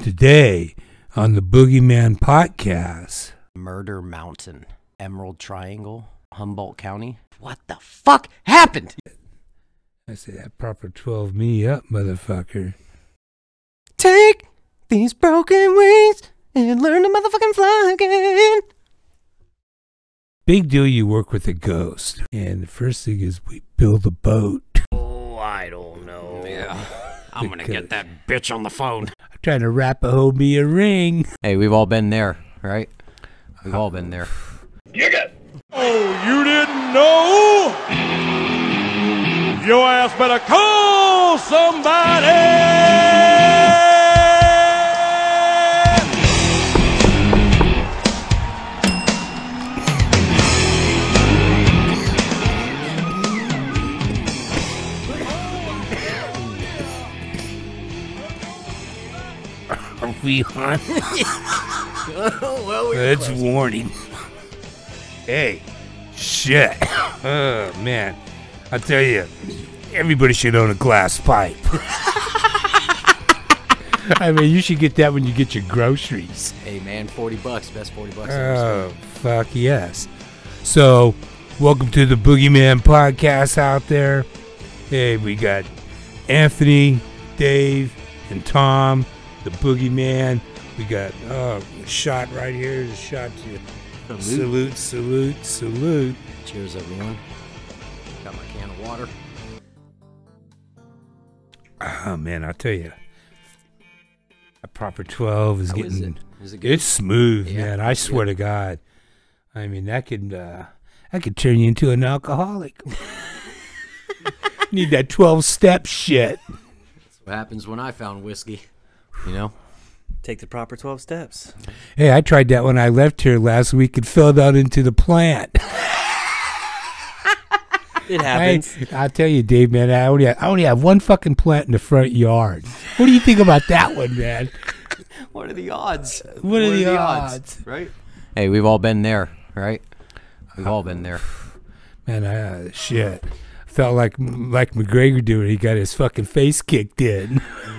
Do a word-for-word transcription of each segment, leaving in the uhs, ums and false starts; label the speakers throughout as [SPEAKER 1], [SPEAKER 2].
[SPEAKER 1] Today on the Boogeyman Podcast.
[SPEAKER 2] Murder Mountain, Emerald Triangle, Humboldt County. What the fuck happened?
[SPEAKER 1] I say that proper twelve me up, motherfucker.
[SPEAKER 2] Take these broken wings and learn to motherfucking fly again.
[SPEAKER 1] Big deal, you work with a ghost. And the first thing is we build a boat.
[SPEAKER 2] Oh, I don't know. Yeah. I'm gonna get that bitch on the phone.
[SPEAKER 1] I'm trying to Arapaho me a ring.
[SPEAKER 2] Hey, we've all been there, right? We've all been there.
[SPEAKER 3] You got. Oh, you didn't know? Your ass better call somebody!
[SPEAKER 1] Are we on?
[SPEAKER 2] Well,
[SPEAKER 1] It's warning. Hey, shit. Oh, man. I tell you, everybody should own a glass pipe. I mean, you should get that when you get your groceries.
[SPEAKER 2] Hey, man, forty bucks. Best forty bucks.
[SPEAKER 1] Oh, fuck yes. So, welcome to the Boogeyman Podcast out there. Hey, we got Anthony, Dave, and Tom, the Boogeyman. We got uh, a shot right here. There's a shot to you. Salute, salute, salute.
[SPEAKER 2] Cheers, everyone. Got my can of water.
[SPEAKER 1] Oh, man, I'll tell you. A proper twelve is
[SPEAKER 2] How
[SPEAKER 1] getting...
[SPEAKER 2] is it? Is it good?
[SPEAKER 1] It's smooth,
[SPEAKER 2] Yeah,
[SPEAKER 1] man. I swear to God. I mean, that could, uh, that could turn you into an alcoholic. Need that twelve-step shit.
[SPEAKER 2] That's what happens when I found whiskey. You know?
[SPEAKER 4] Take the proper twelve steps.
[SPEAKER 1] Hey, I tried that when I left here last week and fell out into the plant.
[SPEAKER 4] It happens.
[SPEAKER 1] I, I'll tell you, Dave, man, I only, have, I only have one fucking plant in the front yard. What do you think about that one, man?
[SPEAKER 2] What are the odds?
[SPEAKER 1] What are the odds?
[SPEAKER 2] Right? Hey, we've all been there, right? We've all been there.
[SPEAKER 1] Man, I, uh, shit. Felt like like McGregor doing. He got his fucking face kicked in.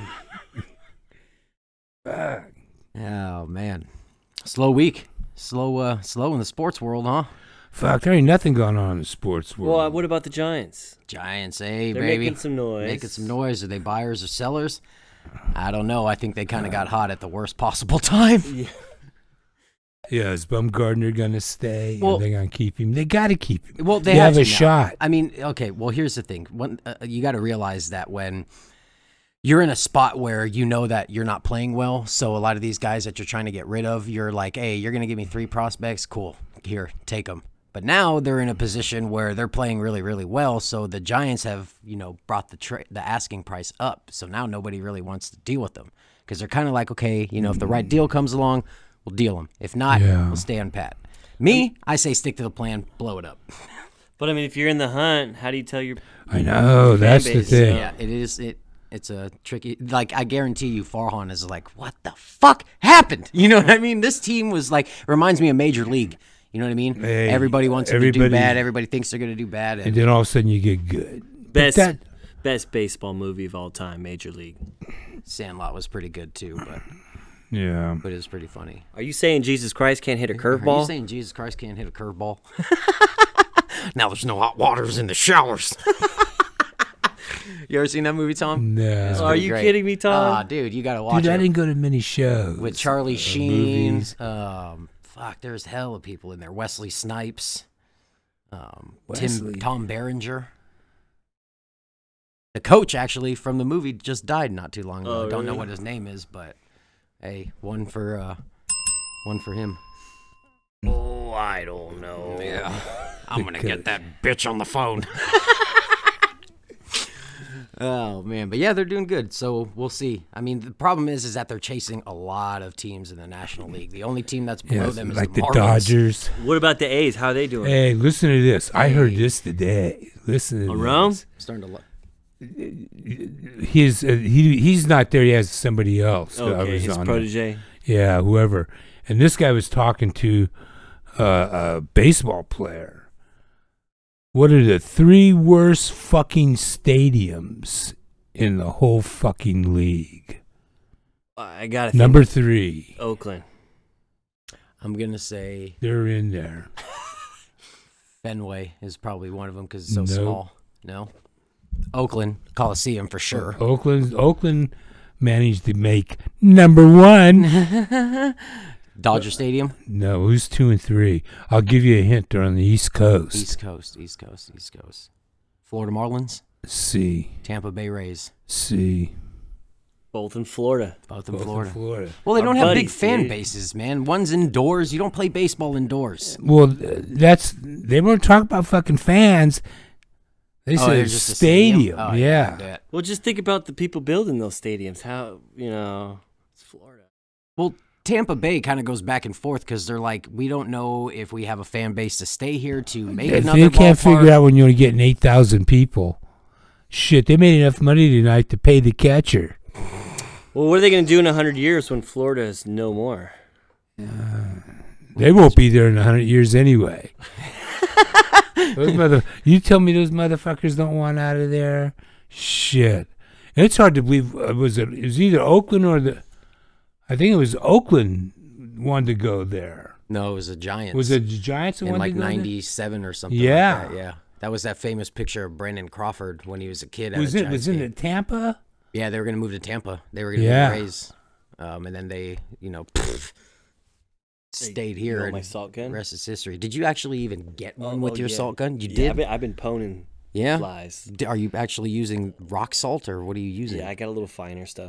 [SPEAKER 1] Fuck.
[SPEAKER 2] Oh, man. Slow week. Slow uh, slow in the sports world, huh?
[SPEAKER 1] Fuck, there ain't nothing going on in the sports world.
[SPEAKER 4] Well, uh, what about the Giants?
[SPEAKER 2] Giants, hey,
[SPEAKER 4] They're
[SPEAKER 2] baby.
[SPEAKER 4] making some noise.
[SPEAKER 2] Making some noise. Are they buyers or sellers? I don't know. I think they kind of got hot at the worst possible time.
[SPEAKER 4] Yeah.
[SPEAKER 1] Yeah, is Bumgardner gonna stay?
[SPEAKER 2] Well-
[SPEAKER 1] Are they gonna keep him? They gotta keep him.
[SPEAKER 2] Well, they,
[SPEAKER 1] They
[SPEAKER 2] have,
[SPEAKER 1] have a
[SPEAKER 2] to now.
[SPEAKER 1] shot.
[SPEAKER 2] I mean, okay. Well, here's the thing. One, uh, you got to realize that when you're in a spot where you know that you're not playing well, so a lot of these guys that you're trying to get rid of, you're like, hey, you're gonna give me three prospects. Cool. Here, take them. But now they're in a position where they're playing really, really well. So the Giants have, you know, brought the tra- the asking price up. So now nobody really wants to deal with them because they're kind of like, okay, you know, if the right deal comes along, we'll deal them. If not,
[SPEAKER 1] Yeah.
[SPEAKER 2] we'll stay on pat. Me, I say stick to the plan, blow it up.
[SPEAKER 4] But I mean, if you're in the hunt, how do you tell your?
[SPEAKER 1] I know, that's the
[SPEAKER 4] base,
[SPEAKER 1] thing.
[SPEAKER 2] Yeah, it is. It it's a tricky. Like I guarantee you, Farhan is like, what the fuck happened? You know what I mean? This team was like reminds me of Major League. You know what I mean?
[SPEAKER 1] Hey,
[SPEAKER 2] everybody wants them to do
[SPEAKER 1] everybody-
[SPEAKER 2] bad. Everybody thinks they're gonna do bad.
[SPEAKER 1] And
[SPEAKER 2] And
[SPEAKER 1] then all of a sudden you get good. But
[SPEAKER 4] Best
[SPEAKER 1] that-
[SPEAKER 4] best baseball movie of all time, Major League.
[SPEAKER 2] Sandlot was pretty good too, but
[SPEAKER 1] yeah.
[SPEAKER 2] but it was pretty funny.
[SPEAKER 4] Are you saying Jesus Christ can't hit a
[SPEAKER 2] Are you
[SPEAKER 4] curveball?
[SPEAKER 2] saying Jesus Christ can't hit a curveball? Now there's no hot waters in the showers. You ever seen that movie, Tom?
[SPEAKER 1] No.
[SPEAKER 4] Are
[SPEAKER 2] Pretty
[SPEAKER 4] you
[SPEAKER 2] great.
[SPEAKER 4] kidding me, Tom?
[SPEAKER 2] Ah, dude, you gotta watch
[SPEAKER 1] Dude, I
[SPEAKER 2] it.
[SPEAKER 1] didn't go to many shows.
[SPEAKER 2] With Charlie
[SPEAKER 1] uh,
[SPEAKER 2] Sheen.
[SPEAKER 1] movies.
[SPEAKER 2] Um, fuck, there's hell of people in there. Wesley Snipes. Um,
[SPEAKER 1] Wesley.
[SPEAKER 2] Tim Tom Berenger. The coach, actually, from the movie just died not too long ago.
[SPEAKER 4] Oh,
[SPEAKER 2] I don't know
[SPEAKER 4] really?
[SPEAKER 2] what his name is, but hey, one for uh, one for him.
[SPEAKER 4] Oh, I don't know.
[SPEAKER 2] Yeah, I'm gonna get that bitch on the phone. Oh man, but yeah, they're doing good. So we'll see. I mean, the problem is, is that they're chasing a lot of teams in the National League. The only team that's below
[SPEAKER 1] Yeah,
[SPEAKER 2] them is
[SPEAKER 1] like
[SPEAKER 2] the
[SPEAKER 1] the
[SPEAKER 2] Marlins.
[SPEAKER 1] Dodgers.
[SPEAKER 4] What about the A's? How are they doing?
[SPEAKER 1] Hey, listen to this. I heard this today. Listen to
[SPEAKER 4] A
[SPEAKER 1] this.
[SPEAKER 4] Rome?
[SPEAKER 2] Starting to look.
[SPEAKER 1] He's uh, he he's not there. He has somebody else. that
[SPEAKER 4] Okay,
[SPEAKER 1] was
[SPEAKER 4] his
[SPEAKER 1] on there.
[SPEAKER 4] protege.
[SPEAKER 1] Yeah, whoever. And this guy was talking to uh, a baseball player. What are the three worst fucking stadiums in the whole fucking league?
[SPEAKER 4] I got to
[SPEAKER 1] Number three.
[SPEAKER 4] Oakland.
[SPEAKER 2] I'm gonna say
[SPEAKER 1] They're in there.
[SPEAKER 2] Fenway is probably one of them because it's so
[SPEAKER 1] Nope.
[SPEAKER 2] small. No. Oakland Coliseum for sure.
[SPEAKER 1] Oakland, Oakland managed to make number one.
[SPEAKER 2] Dodger Stadium.
[SPEAKER 1] No, who's two and three? I'll give you a hint. They're on the East Coast.
[SPEAKER 2] East Coast. East Coast. East Coast. Florida Marlins.
[SPEAKER 1] C.
[SPEAKER 2] Tampa Bay Rays.
[SPEAKER 1] C.
[SPEAKER 4] Both in Florida.
[SPEAKER 2] Both in
[SPEAKER 1] Both in
[SPEAKER 2] Florida.
[SPEAKER 1] Florida.
[SPEAKER 2] Well, they
[SPEAKER 4] Our
[SPEAKER 2] don't have big
[SPEAKER 4] buddies,
[SPEAKER 2] fan
[SPEAKER 4] dude.
[SPEAKER 2] bases, man. One's indoors. You don't play baseball indoors.
[SPEAKER 1] Well, th- that's they weren't talking about fucking fans. They
[SPEAKER 2] Oh,
[SPEAKER 1] said
[SPEAKER 2] they're
[SPEAKER 1] it's
[SPEAKER 2] just a
[SPEAKER 1] stadium.
[SPEAKER 2] Oh,
[SPEAKER 1] yeah.
[SPEAKER 2] I bet.
[SPEAKER 4] Well, just think about the people building those stadiums. How, you know, it's Florida.
[SPEAKER 2] Well, Tampa Bay kind of goes back and forth because they're like, we don't know if we have a fan base to stay here to make
[SPEAKER 1] If
[SPEAKER 2] another
[SPEAKER 1] they can't
[SPEAKER 2] ballpark.
[SPEAKER 1] figure out when you're only getting eight thousand people, shit, they made enough money tonight to pay the catcher.
[SPEAKER 4] Well, what are they going to do in a hundred years when Florida is no more?
[SPEAKER 1] They won't be there in a hundred years anyway. Those mother, you tell me those motherfuckers don't want out of there? Shit, it's hard to believe. Uh, was it? It was either Oakland or the. I think it was Oakland wanted to go there.
[SPEAKER 2] No, it was the Giants.
[SPEAKER 1] Was it the Giants that
[SPEAKER 2] in
[SPEAKER 1] wanted
[SPEAKER 2] like
[SPEAKER 1] to go there?
[SPEAKER 2] ninety-seven or something
[SPEAKER 1] Yeah.
[SPEAKER 2] like that? Yeah. That was that famous picture of Brandon Crawford when he was a kid at
[SPEAKER 1] Was
[SPEAKER 2] a
[SPEAKER 1] it?
[SPEAKER 2] Giants
[SPEAKER 1] Was it
[SPEAKER 2] game.
[SPEAKER 1] in Tampa?
[SPEAKER 2] Yeah, they were going to move to Tampa. They were going to
[SPEAKER 1] Yeah.
[SPEAKER 2] move to Rays. Um, and then they, you know, stayed
[SPEAKER 4] You
[SPEAKER 2] here.
[SPEAKER 4] know
[SPEAKER 2] and
[SPEAKER 4] my salt gun?
[SPEAKER 2] The rest is history. Did you actually even get one
[SPEAKER 4] Oh,
[SPEAKER 2] with
[SPEAKER 4] oh,
[SPEAKER 2] your
[SPEAKER 4] yeah.
[SPEAKER 2] salt gun? You
[SPEAKER 4] Yeah,
[SPEAKER 2] did?
[SPEAKER 4] I've been, I've been poning
[SPEAKER 2] Yeah?
[SPEAKER 4] flies.
[SPEAKER 2] D- Are you actually using rock salt or what are you using?
[SPEAKER 4] Yeah, I got a little finer stuff.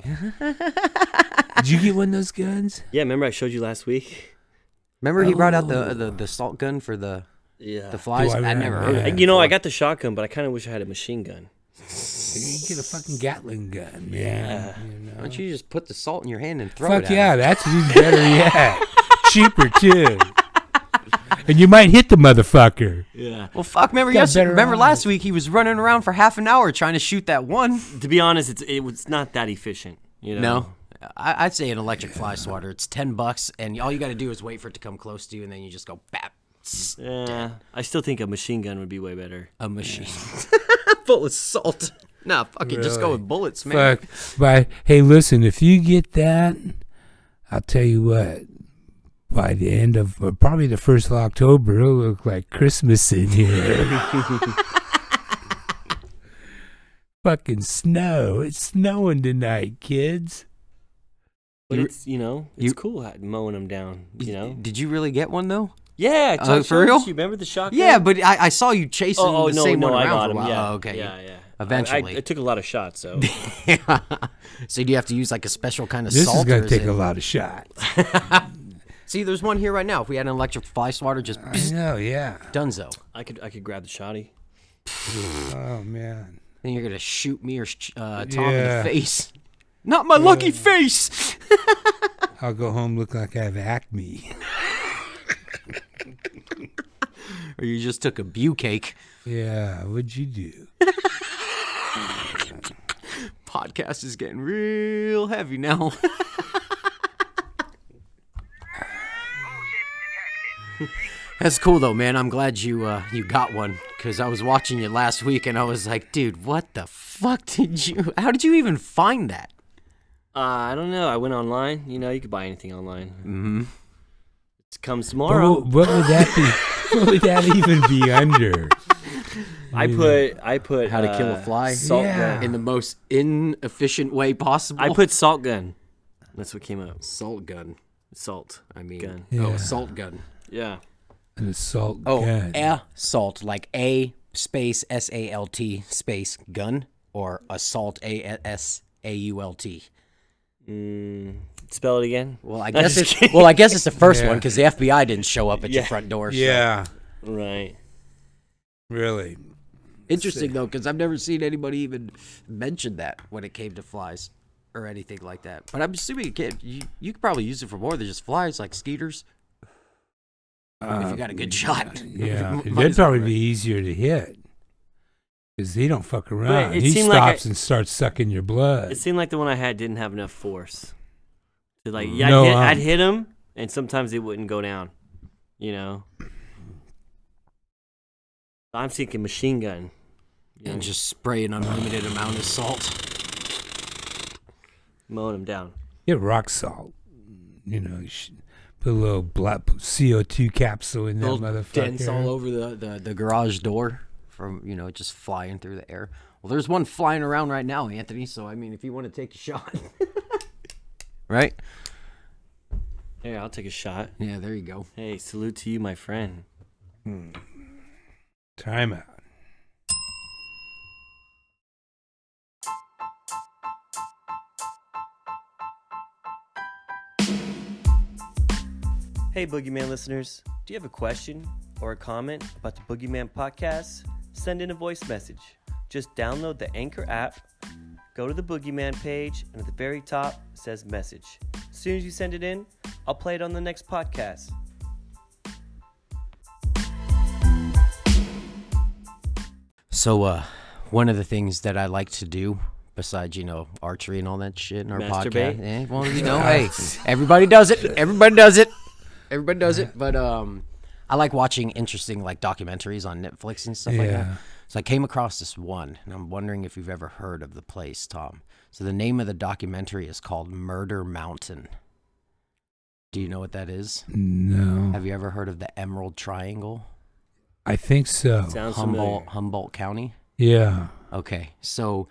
[SPEAKER 1] Did you get one of those guns?
[SPEAKER 4] Yeah, remember I showed you last week?
[SPEAKER 2] Remember he brought out the, the the salt gun for the
[SPEAKER 4] Yeah.
[SPEAKER 2] the flies?
[SPEAKER 1] Do I
[SPEAKER 2] I, never
[SPEAKER 1] remember
[SPEAKER 2] heard of
[SPEAKER 1] that?
[SPEAKER 2] it.
[SPEAKER 4] You know, I
[SPEAKER 2] before.
[SPEAKER 4] got the shotgun, but I kind of wish I had a machine gun.
[SPEAKER 1] You get a fucking Gatling gun, man. You know?
[SPEAKER 2] Why don't you just put the salt in your hand and throw
[SPEAKER 1] Fuck
[SPEAKER 2] it at
[SPEAKER 1] yeah,
[SPEAKER 2] him?
[SPEAKER 1] that's even better yet. Cheaper too. And you might hit the motherfucker.
[SPEAKER 4] Yeah.
[SPEAKER 2] Well, fuck, remember,
[SPEAKER 1] Got
[SPEAKER 2] yesterday,
[SPEAKER 1] better
[SPEAKER 2] remember
[SPEAKER 1] odds.
[SPEAKER 2] last week he was running around for half an hour trying to shoot that one?
[SPEAKER 4] To be honest, it's it was not that efficient. You know.
[SPEAKER 2] No. I, I'd say an electric fly swatter. It's ten bucks, and all you got to do is wait for it to come close to you, and then you just go bap.
[SPEAKER 4] Yeah. I still think a machine gun would be way better.
[SPEAKER 2] A machine full of salt. Nah, fuck it, just go
[SPEAKER 1] Really?
[SPEAKER 2] with bullets, man.
[SPEAKER 1] Fuck. But hey, listen, if you get that, I'll tell you what. By the end of uh, probably the first of October, it'll look like Christmas in here. Fucking snow! It's snowing tonight, kids.
[SPEAKER 4] But
[SPEAKER 2] You-
[SPEAKER 4] it's you know it's
[SPEAKER 2] you-
[SPEAKER 4] cool ha- mowing them down. You know.
[SPEAKER 2] Did you really get one though?
[SPEAKER 4] Yeah. I
[SPEAKER 2] Uh,
[SPEAKER 4] told-
[SPEAKER 2] for real?
[SPEAKER 4] You remember the shotgun?
[SPEAKER 2] Yeah, but I, I saw you chasing
[SPEAKER 4] Oh, oh
[SPEAKER 2] the
[SPEAKER 4] no,
[SPEAKER 2] same
[SPEAKER 4] no,
[SPEAKER 2] one
[SPEAKER 4] I
[SPEAKER 2] around
[SPEAKER 4] got
[SPEAKER 2] for a
[SPEAKER 4] him.
[SPEAKER 2] while.
[SPEAKER 4] Yeah.
[SPEAKER 2] Oh, okay.
[SPEAKER 4] Yeah, yeah.
[SPEAKER 2] Eventually.
[SPEAKER 4] I, I, I took a lot of shots, so.
[SPEAKER 2] So do you have to use like a special kind of
[SPEAKER 1] This
[SPEAKER 2] salt?
[SPEAKER 1] is
[SPEAKER 2] or
[SPEAKER 1] gonna
[SPEAKER 2] is
[SPEAKER 1] take
[SPEAKER 2] it-
[SPEAKER 1] a lot of shots.
[SPEAKER 2] See, there's one here right now. If we had an electric fly swatter, just
[SPEAKER 1] I know, yeah.
[SPEAKER 2] dunzo.
[SPEAKER 4] I could I could grab the shotty.
[SPEAKER 1] Oh man.
[SPEAKER 2] Then you're gonna shoot me or sh- uh, Tom in
[SPEAKER 1] Yeah.
[SPEAKER 2] the face. Not my lucky face.
[SPEAKER 1] I'll go home look like I have acne.
[SPEAKER 2] Or you just took a bew cake.
[SPEAKER 1] Yeah, what'd you do?
[SPEAKER 2] Podcast is getting real heavy now. That's cool though, man. I'm glad you uh, you got one because I was watching you last week and I was like, dude, what the fuck did you? How did you even find that?
[SPEAKER 4] Uh, I don't know. I went online. You know, you could buy anything online.
[SPEAKER 2] Mm-hmm.
[SPEAKER 4] It comes
[SPEAKER 1] What,
[SPEAKER 4] tomorrow.
[SPEAKER 1] would- what would that be? What would that even be under?
[SPEAKER 4] I put I put
[SPEAKER 2] How to kill a
[SPEAKER 4] uh,
[SPEAKER 2] fly
[SPEAKER 4] Salt
[SPEAKER 1] Yeah.
[SPEAKER 4] gun.
[SPEAKER 2] in the most inefficient way possible.
[SPEAKER 4] I put salt gun. That's what came up.
[SPEAKER 2] salt gun.
[SPEAKER 4] Salt.
[SPEAKER 2] I mean,
[SPEAKER 4] Gun.
[SPEAKER 2] oh,
[SPEAKER 1] Yeah.
[SPEAKER 2] a salt gun.
[SPEAKER 4] Yeah.
[SPEAKER 1] An assault
[SPEAKER 2] Oh,
[SPEAKER 1] gun.
[SPEAKER 2] a salt, like a space S A L T space gun, or assault A S A U L T.
[SPEAKER 4] Mm, spell it again.
[SPEAKER 2] Well, I
[SPEAKER 4] I'm
[SPEAKER 2] guess
[SPEAKER 4] just
[SPEAKER 2] it's
[SPEAKER 4] kidding.
[SPEAKER 2] well, I guess it's the first
[SPEAKER 1] Yeah.
[SPEAKER 2] one because the F B I didn't show up at your
[SPEAKER 4] Yeah.
[SPEAKER 2] front door. so-
[SPEAKER 1] Yeah,
[SPEAKER 4] Right.
[SPEAKER 1] really.
[SPEAKER 2] Interesting though, because I've never seen anybody even mention that when it came to flies or anything like that. But I'm assuming you can. You you could probably use it for more than just flies, like skeeters. if you got a good shot.
[SPEAKER 1] Yeah,
[SPEAKER 2] Might
[SPEAKER 1] that'd
[SPEAKER 2] as well,
[SPEAKER 1] probably
[SPEAKER 2] right?
[SPEAKER 1] be easier to hit. Because he don't fuck around.
[SPEAKER 4] it
[SPEAKER 1] He
[SPEAKER 4] seemed
[SPEAKER 1] stops
[SPEAKER 4] like I-
[SPEAKER 1] and starts sucking your blood.
[SPEAKER 4] It seemed like the one I had didn't have enough force. To like, yeah,
[SPEAKER 1] No,
[SPEAKER 4] I'd, hit,
[SPEAKER 1] um,
[SPEAKER 4] I'd hit him, and sometimes it wouldn't go down. You know. I'm thinking machine gun. You
[SPEAKER 2] And
[SPEAKER 4] know,
[SPEAKER 2] just spray an unlimited amount of salt.
[SPEAKER 4] mowing him down.
[SPEAKER 1] Yeah, rock salt. You know, you should put a little black C O two capsule in that
[SPEAKER 2] Little
[SPEAKER 1] motherfucker.
[SPEAKER 2] dents all over the, the, the garage door from, you know, just flying through the air. Well, there's one flying around right now, Anthony. So, I mean, if you want to take a shot. Right?
[SPEAKER 4] Yeah, I'll take a shot.
[SPEAKER 2] Yeah, there you go.
[SPEAKER 4] Hey, salute to you, my friend.
[SPEAKER 1] Hmm. Time out.
[SPEAKER 4] Hey, Boogeyman listeners. Do you have a question or a comment about the Boogeyman podcast? Send in a voice message. Just download the Anchor app, go to the Boogeyman page, and at the very top it says message. As soon as you send it in, I'll play it on the next podcast.
[SPEAKER 2] So, uh, one of the things that I like to do, besides, you know, archery and all that shit in our
[SPEAKER 4] Masturbate?
[SPEAKER 2] podcast. Eh, well, you know, hey, everybody does it. Everybody does it. Everybody does it. But um, I like watching interesting, like, documentaries on Netflix and stuff like that.
[SPEAKER 1] Yeah.
[SPEAKER 2] So I came across this one, and I'm wondering if you've ever heard of the place, Tom. So the name of the documentary is called Murder Mountain. Do you know what that is?
[SPEAKER 1] No.
[SPEAKER 2] Have you ever heard of the Emerald Triangle?
[SPEAKER 1] I think so.
[SPEAKER 4] Sounds
[SPEAKER 2] Humboldt,
[SPEAKER 4] familiar.
[SPEAKER 2] Humboldt County?
[SPEAKER 1] Yeah.
[SPEAKER 2] Okay, so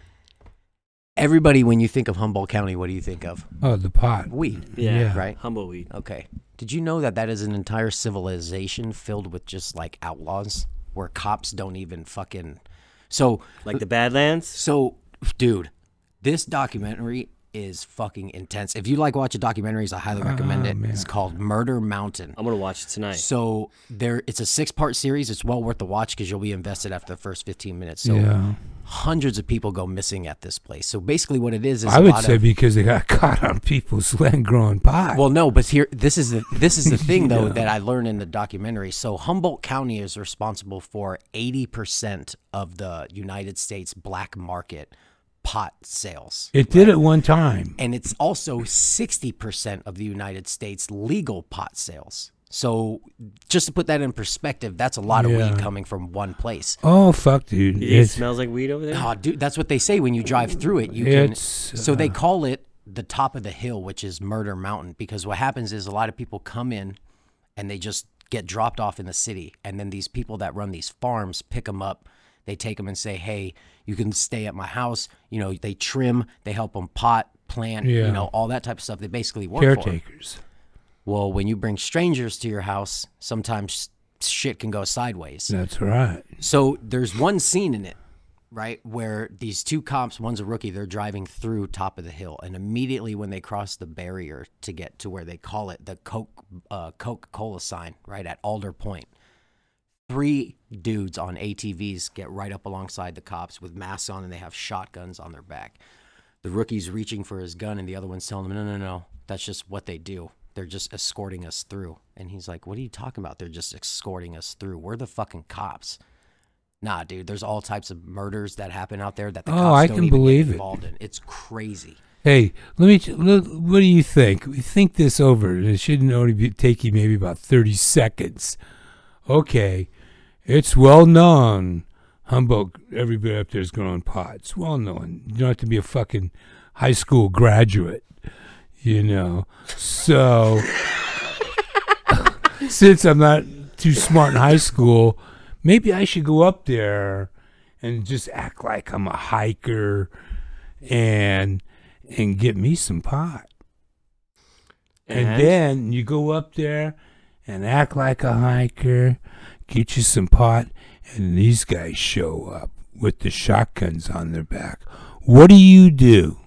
[SPEAKER 2] everybody, when you think of Humboldt County, what do you think of?
[SPEAKER 1] Oh, the pot.
[SPEAKER 2] Weed,
[SPEAKER 4] Yeah,
[SPEAKER 1] Yeah.
[SPEAKER 2] right?
[SPEAKER 4] Humbleweed.
[SPEAKER 2] Okay. Did you know that that is an entire civilization filled with just like outlaws where cops don't even fucking... So,
[SPEAKER 4] Like the Badlands?
[SPEAKER 2] so, dude, this documentary is fucking intense. If you like watching documentaries, I highly recommend
[SPEAKER 1] Oh,
[SPEAKER 2] it.
[SPEAKER 1] man.
[SPEAKER 2] It's called Murder Mountain.
[SPEAKER 4] I'm going to watch it tonight.
[SPEAKER 2] So there, it's a six-part series. It's well worth the watch because you'll be invested after the first fifteen minutes. So
[SPEAKER 1] Yeah.
[SPEAKER 2] hundreds of people go missing at this place. So basically, what it is is
[SPEAKER 1] I
[SPEAKER 2] a
[SPEAKER 1] would
[SPEAKER 2] lot
[SPEAKER 1] say
[SPEAKER 2] of,
[SPEAKER 1] because they got caught on people's land growing pot.
[SPEAKER 2] well, no, but here, this is the this is the thing though
[SPEAKER 1] Yeah.
[SPEAKER 2] that I learned in the documentary. So Humboldt County is responsible for eighty percent of the United States black market pot sales.
[SPEAKER 1] it did at one time.
[SPEAKER 2] And it's also sixty percent of the United States legal pot sales. So just to put that in perspective, that's a lot of
[SPEAKER 1] Yeah.
[SPEAKER 2] weed coming from one place.
[SPEAKER 1] Oh, fuck, dude.
[SPEAKER 4] You think it
[SPEAKER 1] It's,
[SPEAKER 4] smells like weed over there?
[SPEAKER 2] Oh, dude, that's what they say when you drive through it. You can.
[SPEAKER 1] It's,
[SPEAKER 2] So they
[SPEAKER 1] uh,
[SPEAKER 2] call it the top of the hill, which is Murder Mountain, because what happens is a lot of people come in and they just get dropped off in the city, and then these people that run these farms pick them up. They take them and say, "Hey, you can stay at my house." You know, they trim, they help them pot, plant,
[SPEAKER 1] Yeah.
[SPEAKER 2] you know, all that type of stuff. They basically work for 'em.
[SPEAKER 1] caretakers.
[SPEAKER 2] Well, when you bring strangers to your house, sometimes shit can go sideways.
[SPEAKER 1] That's right.
[SPEAKER 2] So there's one scene in it, right, where these two cops, one's a rookie, they're driving through top of the hill, and immediately when they cross the barrier to get to where they call it the Coke uh, Coca-Cola sign, right at Alder Point, three dudes on A T Vs get right up alongside the cops with masks on, and they have shotguns on their back. The rookie's reaching for his gun, and the other one's telling him, "No, no, no, that's just what they do. They're just escorting us through." And he's like, "What are you talking about? They're just escorting us through. We're the fucking cops." Nah, dude, there's all types of murders that happen out there that the
[SPEAKER 1] Oh,
[SPEAKER 2] cops
[SPEAKER 1] I
[SPEAKER 2] don't
[SPEAKER 1] can
[SPEAKER 2] even
[SPEAKER 1] believe
[SPEAKER 2] get
[SPEAKER 1] it.
[SPEAKER 2] involved in. It's crazy.
[SPEAKER 1] Hey, let me. Let, what do you think? Think this over. It shouldn't only be, take you maybe about thirty seconds. Okay, it's well known. Humboldt, everybody up there is growing pot. It's well known. You don't have to be a fucking high school graduate, you know. So, since I'm not too smart in high school, maybe I should go up there and just act like I'm a hiker and and get me some pot. And,
[SPEAKER 4] And?
[SPEAKER 1] then you go up there and act like a hiker, get you some pot, and these guys show up with the shotguns on their back. What do you do?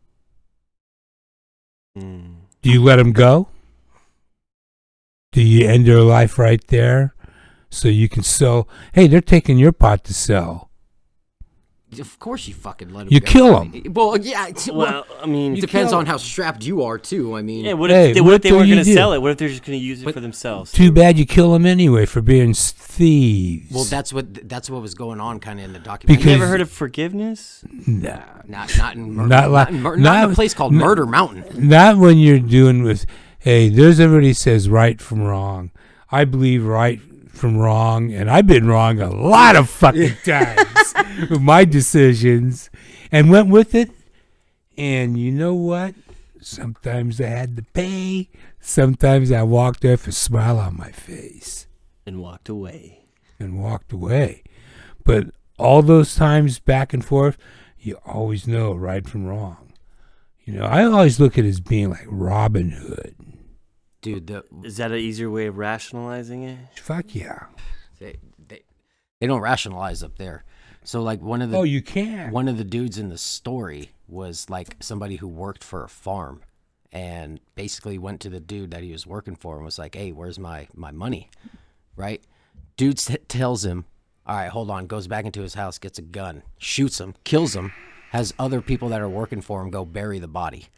[SPEAKER 4] Mm.
[SPEAKER 1] Do you let them go? Do you end their life right there so you can sell? Hey, they're taking your pot to sell.
[SPEAKER 2] Of course you fucking let him
[SPEAKER 1] You
[SPEAKER 2] go.
[SPEAKER 1] kill 'em.
[SPEAKER 2] Well, yeah. It's, well,
[SPEAKER 4] Well, I mean,
[SPEAKER 2] it depends
[SPEAKER 1] kill
[SPEAKER 2] on how strapped you are, too. I mean,
[SPEAKER 4] yeah. What
[SPEAKER 1] Hey,
[SPEAKER 4] if they,
[SPEAKER 1] what
[SPEAKER 4] what if they
[SPEAKER 1] do
[SPEAKER 4] weren't
[SPEAKER 1] you
[SPEAKER 4] going to
[SPEAKER 1] do?
[SPEAKER 4] sell it? What if they're just going to use it
[SPEAKER 2] But-
[SPEAKER 4] for themselves?
[SPEAKER 1] Too bad you kill them anyway for being s- thieves.
[SPEAKER 2] well, that's what that's what was going on kind of in the documentary.
[SPEAKER 1] Because-
[SPEAKER 4] you ever heard of forgiveness?
[SPEAKER 1] nah.
[SPEAKER 2] Not not in mur-
[SPEAKER 1] Not
[SPEAKER 2] not,
[SPEAKER 1] like-
[SPEAKER 2] in, mur-
[SPEAKER 1] not-
[SPEAKER 2] not in a place called
[SPEAKER 1] n-
[SPEAKER 2] Murder Mountain.
[SPEAKER 1] Not when you're doing with, hey, there's everybody says right from wrong. I believe right from wrong, and I've been wrong a lot of fucking times with my decisions and went with it. And you know what? Sometimes I had to pay. Sometimes I walked there with a smile on my face
[SPEAKER 4] And walked away.
[SPEAKER 1] and walked away. But all those times back and forth, you always know right from wrong. You know, I always look at it as being like Robin Hood.
[SPEAKER 2] Dude, the,
[SPEAKER 4] Is that an easier way of rationalizing it?
[SPEAKER 1] Fuck yeah.
[SPEAKER 2] they, they they don't rationalize up there. So like one of the
[SPEAKER 1] Oh, you can.
[SPEAKER 2] one of the dudes in the story was like somebody who worked for a farm and basically went to the dude that he was working for and was like, hey, where's my, my money? Right? Dude t- tells him, all right, hold on, goes back into his house, gets a gun, shoots him, kills him, has other people that are working for him go bury the body.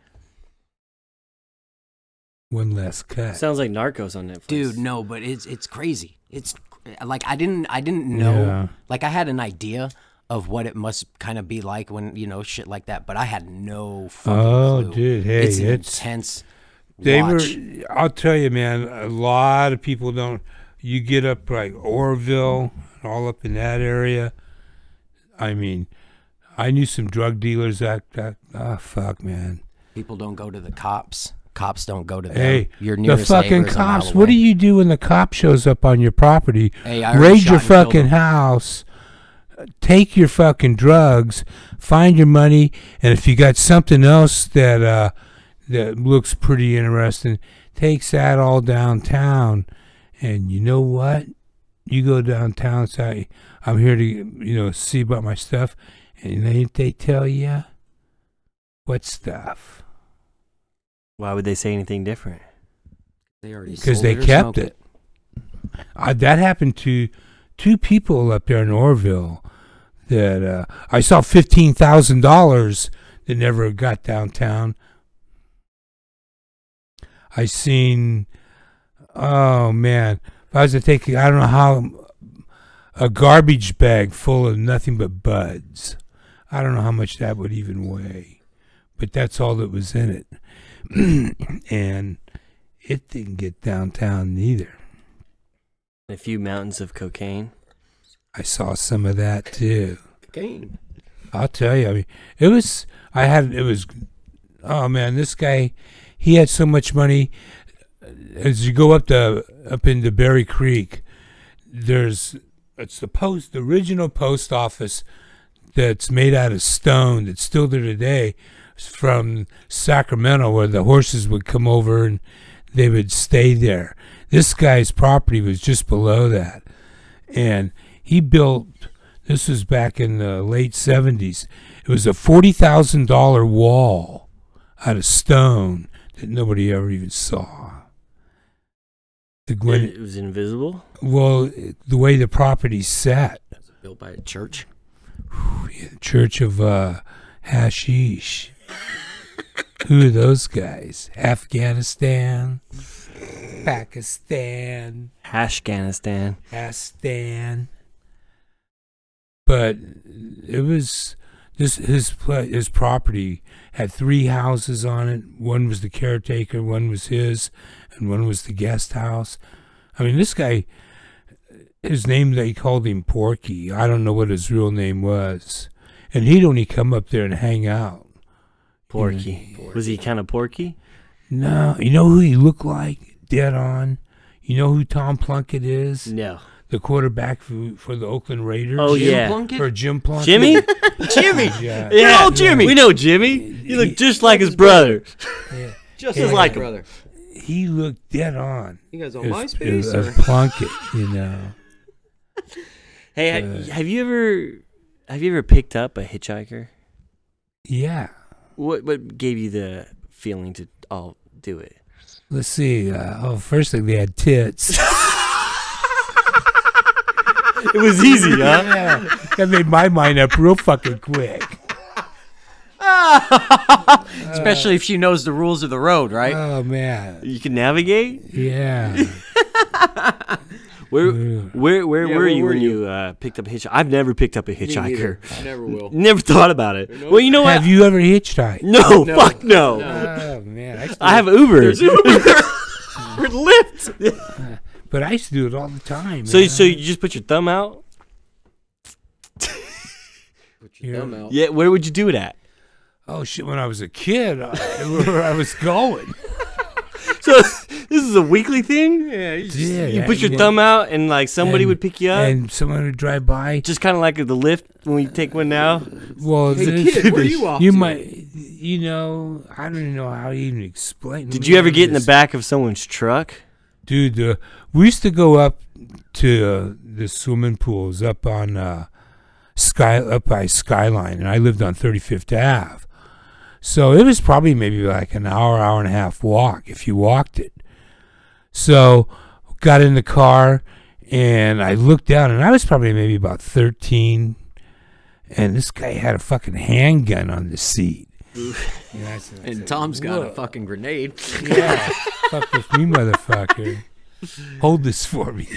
[SPEAKER 1] One less cut.
[SPEAKER 4] Sounds like Narcos on Netflix.
[SPEAKER 2] Dude, no, but it's it's crazy. It's like I didn't I didn't know.
[SPEAKER 1] Yeah.
[SPEAKER 2] Like I had an idea of what it must kind of be like when, you know, shit like that, but I had no fucking
[SPEAKER 1] Oh,
[SPEAKER 2] clue.
[SPEAKER 1] dude, hey,
[SPEAKER 2] it's an
[SPEAKER 1] it's-
[SPEAKER 2] intense
[SPEAKER 1] They
[SPEAKER 2] watch.
[SPEAKER 1] were. I'll tell you, man. A lot of people don't. You get up like Oroville, all up in that area. I mean, I knew some drug dealers that. that ah, fuck, man.
[SPEAKER 2] People don't go to the cops. Cops don't go to them.
[SPEAKER 1] Hey,
[SPEAKER 2] Your
[SPEAKER 1] the
[SPEAKER 2] nearest
[SPEAKER 1] fucking
[SPEAKER 2] neighbor is a mile
[SPEAKER 1] cops. What do
[SPEAKER 2] away.
[SPEAKER 1] you do when the cop shows up on your property?
[SPEAKER 2] Hey, I already
[SPEAKER 1] raid
[SPEAKER 2] shot
[SPEAKER 1] your
[SPEAKER 2] and killed
[SPEAKER 1] fucking
[SPEAKER 2] him.
[SPEAKER 1] house, take your fucking drugs, find your money, and if you got something else that uh, that looks pretty interesting, takes that all downtown. And you know what? You go downtown, say, I'm here to, you know, see about my stuff, and they they tell you what stuff.
[SPEAKER 4] Why would they say anything different?
[SPEAKER 2] They already
[SPEAKER 1] Because
[SPEAKER 2] sold
[SPEAKER 1] they
[SPEAKER 2] it or
[SPEAKER 1] kept
[SPEAKER 2] smoked
[SPEAKER 1] it. Uh, that happened to two people up there in Orville that uh, I saw fifteen thousand dollars that never got downtown. I seen, oh man, if I was to take, I don't know how, a garbage bag full of nothing but buds. I don't know how much that would even weigh, but that's all that was in it. And it didn't get downtown either.
[SPEAKER 4] A few mountains of cocaine.
[SPEAKER 1] I saw some of that too.
[SPEAKER 2] Cocaine.
[SPEAKER 1] I'll tell you. I mean, it was. I had. It was. Oh man, this guy, he had so much money. As you go up the up into Berry Creek, there's it's the post, the original post office that's made out of stone that's still there today. It's from Sacramento, where the horses would come over and they would stay there. This guy's property was just below that, and he built. This was back in the late seventies. It was a forty thousand dollar wall out of stone that nobody ever even saw. The when,
[SPEAKER 4] It was invisible.
[SPEAKER 1] well, the way the property's set,
[SPEAKER 2] Built by a church.
[SPEAKER 1] Church of uh, Hashish. Who are those guys? Afghanistan, Pakistan,
[SPEAKER 4] Hashganistan.
[SPEAKER 1] Afghanistan. But it was this his pla- his property had three houses on it. One was the caretaker, one was his, and one was the guest house. I mean, this guy, his name, they called him Porky. I don't know what his real name was, and he'd only come up there and hang out.
[SPEAKER 4] Porky. Was he kind of porky?
[SPEAKER 1] No, you know who he looked like? Dead on. You know who Tom Plunkett is?
[SPEAKER 4] No.
[SPEAKER 1] The quarterback for, for the Oakland Raiders.
[SPEAKER 4] Oh,
[SPEAKER 2] Jim
[SPEAKER 4] yeah.
[SPEAKER 2] Plunkett?
[SPEAKER 1] Or Jim Plunkett.
[SPEAKER 4] Jimmy? Jimmy.
[SPEAKER 1] Yeah.
[SPEAKER 4] Yeah,
[SPEAKER 2] old Jimmy.
[SPEAKER 4] We know Jimmy. You look just like his brother.
[SPEAKER 1] Yeah.
[SPEAKER 4] Just
[SPEAKER 1] Yeah.
[SPEAKER 4] like him.
[SPEAKER 2] brother.
[SPEAKER 1] He looked dead on.
[SPEAKER 2] You guys on
[SPEAKER 1] As-
[SPEAKER 2] MySpace?
[SPEAKER 1] as-
[SPEAKER 2] or-
[SPEAKER 1] as Plunkett, you know.
[SPEAKER 4] Hey, ha- have you ever have you ever picked up a hitchhiker?
[SPEAKER 1] Yeah.
[SPEAKER 4] What what gave you the feeling to all do it?
[SPEAKER 1] Let's see. Uh, oh, first thing, they had tits.
[SPEAKER 4] It was easy, huh?
[SPEAKER 1] Yeah. That made my mind up real fucking quick.
[SPEAKER 2] Especially if she knows the rules of the road, right?
[SPEAKER 1] Oh, man.
[SPEAKER 4] You can navigate.
[SPEAKER 1] Yeah.
[SPEAKER 4] Where
[SPEAKER 1] Mm.
[SPEAKER 4] where where
[SPEAKER 2] Yeah,
[SPEAKER 4] were
[SPEAKER 2] where
[SPEAKER 4] you
[SPEAKER 2] were
[SPEAKER 4] when
[SPEAKER 2] you?
[SPEAKER 4] you uh, picked up a hitchhiker? I've never picked up a hitchhiker.
[SPEAKER 2] I never will.
[SPEAKER 4] Never thought about it. Well, you know what?
[SPEAKER 1] Have you ever hitchhiked?
[SPEAKER 4] No,
[SPEAKER 2] No.
[SPEAKER 4] fuck no.
[SPEAKER 1] Oh, man. I, used to
[SPEAKER 4] I have
[SPEAKER 1] do
[SPEAKER 4] Uber. Or Lyft.
[SPEAKER 1] it- but I used to do it all the time.
[SPEAKER 4] So
[SPEAKER 1] man.
[SPEAKER 4] so you just put your thumb out?
[SPEAKER 2] Put your thumb out.
[SPEAKER 4] Yeah. Where would you do it at?
[SPEAKER 1] Oh shit! When I was a kid, I, where I was going.
[SPEAKER 4] So this is a weekly thing.
[SPEAKER 1] Yeah,
[SPEAKER 4] yeah. You put your yeah. thumb out, and like somebody
[SPEAKER 1] and,
[SPEAKER 4] would pick you up,
[SPEAKER 1] and someone would drive by.
[SPEAKER 4] Just kind of like the lift when we take one now.
[SPEAKER 1] Well,
[SPEAKER 2] hey, kid, where are you off
[SPEAKER 1] You
[SPEAKER 2] to?
[SPEAKER 1] might, you know, I don't even know how to even explain.
[SPEAKER 4] Did you ever get this. in the back of someone's truck,
[SPEAKER 1] dude? Uh, we used to go up to uh, the swimming pools up on uh, Sky up by Skyline, and I lived on thirty-fifth Avenue. So it was probably maybe like an hour, hour and a half walk if you walked it. So got in the car and I looked down and I was probably maybe about thirteen. And this guy had a fucking handgun on the seat.
[SPEAKER 2] Yeah, I said, I and said, Tom's got a fucking grenade.
[SPEAKER 1] Yeah, fuck with me, motherfucker. Hold this for me.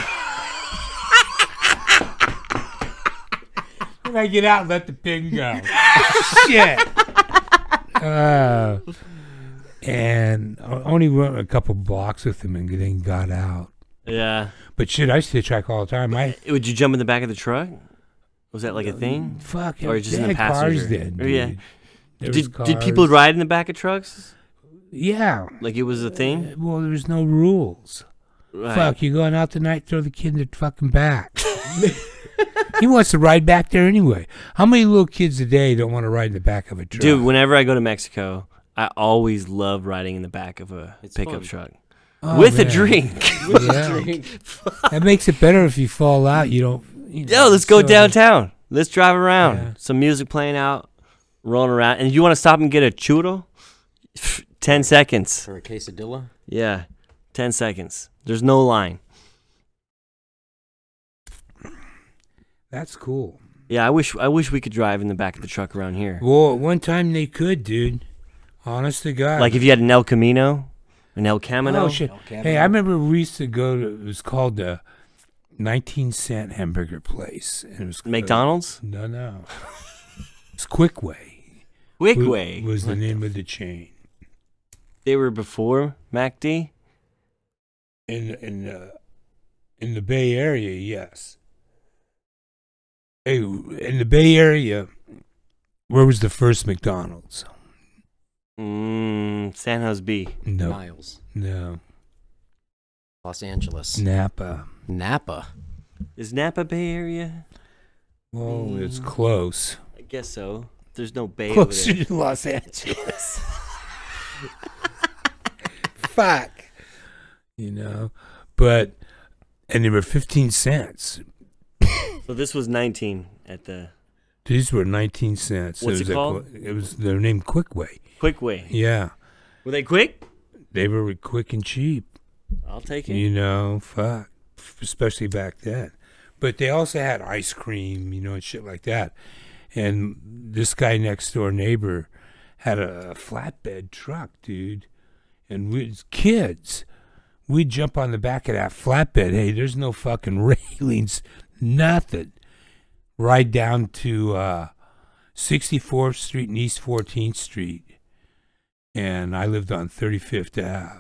[SPEAKER 1] When I get out, let the pin go. Shit. Uh, and I only went a couple blocks with him and then got out.
[SPEAKER 4] Yeah.
[SPEAKER 1] But shit, I used to hitchhike all the time. I
[SPEAKER 4] Would you jump in the back of the truck? Was that like a thing?
[SPEAKER 1] Fuck it.
[SPEAKER 4] Or just in the passenger? Cars then,
[SPEAKER 1] dude.
[SPEAKER 4] Yeah.
[SPEAKER 1] There
[SPEAKER 4] did did people ride in the back of trucks?
[SPEAKER 1] Yeah.
[SPEAKER 4] Like it was a thing?
[SPEAKER 1] Uh, well, there was no rules. Right. Fuck, you going out tonight, throw the kid in the fucking back. He wants to ride back there anyway. How many little kids a day don't want to ride in the back of a truck?
[SPEAKER 4] Dude, whenever I go to Mexico, I always love riding in the back of a it's pickup fun. truck. Oh, with man. a drink. With
[SPEAKER 1] yeah. a drink. That makes it better if you fall out. You don't. You know,
[SPEAKER 4] Yo, let's go so downtown. Let's drive around. Yeah. Some music playing out, rolling around. And you want to stop and get a churro? Ten seconds.
[SPEAKER 2] Or a quesadilla?
[SPEAKER 4] Yeah, ten seconds. There's no line.
[SPEAKER 1] That's cool.
[SPEAKER 4] Yeah, I wish I wish we could drive in the back of the truck around here.
[SPEAKER 1] Well, one time they could, dude. Honest to God.
[SPEAKER 4] Like if you had an El Camino, an El Camino.
[SPEAKER 1] Oh, shit.
[SPEAKER 2] El Camino.
[SPEAKER 1] Hey, I remember we used to go to, it was called the nineteen cent hamburger place. And it was
[SPEAKER 4] McDonald's?
[SPEAKER 1] Uh, no, no. It's Quick Way.
[SPEAKER 4] Quick Way?
[SPEAKER 1] Was the name of the chain.
[SPEAKER 4] They were before MacD?
[SPEAKER 1] In, in, uh, in the Bay Area, yes. Hey, in the Bay Area, where was the first McDonald's?
[SPEAKER 4] Mm, San Jose B.
[SPEAKER 1] No.
[SPEAKER 2] Niles.
[SPEAKER 1] No.
[SPEAKER 2] Los Angeles.
[SPEAKER 1] Napa.
[SPEAKER 2] Napa.
[SPEAKER 4] Is Napa Bay Area?
[SPEAKER 1] Well, mm. it's close.
[SPEAKER 4] I guess so. There's no bay
[SPEAKER 1] Closer
[SPEAKER 4] over there.
[SPEAKER 1] to Los Angeles. Fuck. You know, but, and they were fifteen cents.
[SPEAKER 4] So this was nineteen at the.
[SPEAKER 1] These were nineteen cents.
[SPEAKER 4] What's
[SPEAKER 1] it,
[SPEAKER 4] it called?
[SPEAKER 1] A, it was their name, Quick Way.
[SPEAKER 4] Quick Way.
[SPEAKER 1] Yeah.
[SPEAKER 4] Were they quick?
[SPEAKER 1] They were quick and cheap.
[SPEAKER 4] I'll take it.
[SPEAKER 1] You know, fuck, especially back then. But they also had ice cream, you know, and shit like that. And this guy next door neighbor had a flatbed truck, dude. And we as kids. We'd jump on the back of that flatbed. Hey, there's no fucking railings, nothing. Ride down to uh, sixty-fourth Street and East fourteenth Street. And I lived on thirty-fifth Avenue.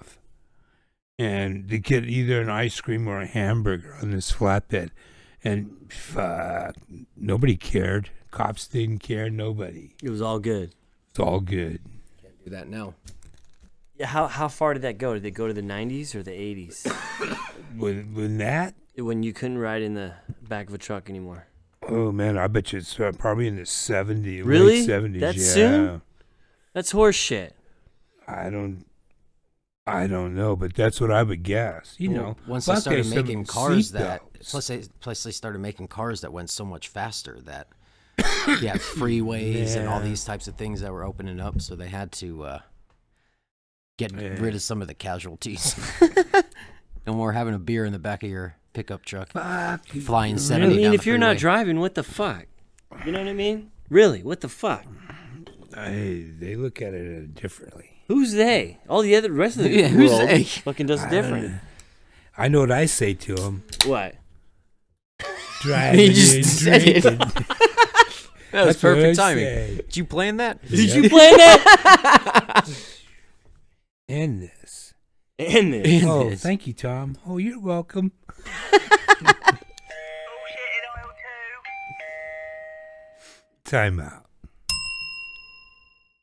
[SPEAKER 1] And to get either an ice cream or a hamburger on this flatbed. And fuck, nobody cared. Cops didn't care, nobody.
[SPEAKER 4] It was all good.
[SPEAKER 1] It's all good.
[SPEAKER 2] Can't do that now.
[SPEAKER 4] Yeah, how how far did that go? Did they go to the nineties or the eighties?
[SPEAKER 1] With, with that?
[SPEAKER 4] When you couldn't ride in the back of a truck anymore.
[SPEAKER 1] Oh, man, I bet you it's uh, probably in the seventies.
[SPEAKER 4] Really?
[SPEAKER 1] Late seventies,
[SPEAKER 4] That
[SPEAKER 1] yeah.
[SPEAKER 4] soon? That's horse shit.
[SPEAKER 1] I don't I don't know, but that's what I would guess. You
[SPEAKER 2] well,
[SPEAKER 1] know,
[SPEAKER 2] once they started making cars that,
[SPEAKER 1] belts.
[SPEAKER 2] plus they, plus they started making cars that went so much faster that, yeah, freeways yeah. and all these types of things that were opening up, so they had to uh, get yeah. rid of some of the casualties. No more having a beer in the back of your pickup truck,
[SPEAKER 1] fuck,
[SPEAKER 2] flying seventy.
[SPEAKER 4] I mean,
[SPEAKER 2] down
[SPEAKER 4] if
[SPEAKER 2] the
[SPEAKER 4] you're not
[SPEAKER 2] freeway.
[SPEAKER 4] driving, what the fuck? You know what I mean? Really, what the fuck?
[SPEAKER 1] I, they look at it differently.
[SPEAKER 4] Who's they? All the other rest of the
[SPEAKER 2] yeah,
[SPEAKER 4] world
[SPEAKER 2] who's they?
[SPEAKER 4] fucking does it different.
[SPEAKER 1] I know what I say to them.
[SPEAKER 4] What?
[SPEAKER 1] Driving
[SPEAKER 2] he just said it. That was
[SPEAKER 1] That's
[SPEAKER 2] perfect timing. Did you plan that?
[SPEAKER 4] Did yeah. you plan that?
[SPEAKER 1] End this.
[SPEAKER 4] End this.
[SPEAKER 1] End oh,
[SPEAKER 2] this.
[SPEAKER 1] Thank you, Tom. Oh, you're welcome. Time out.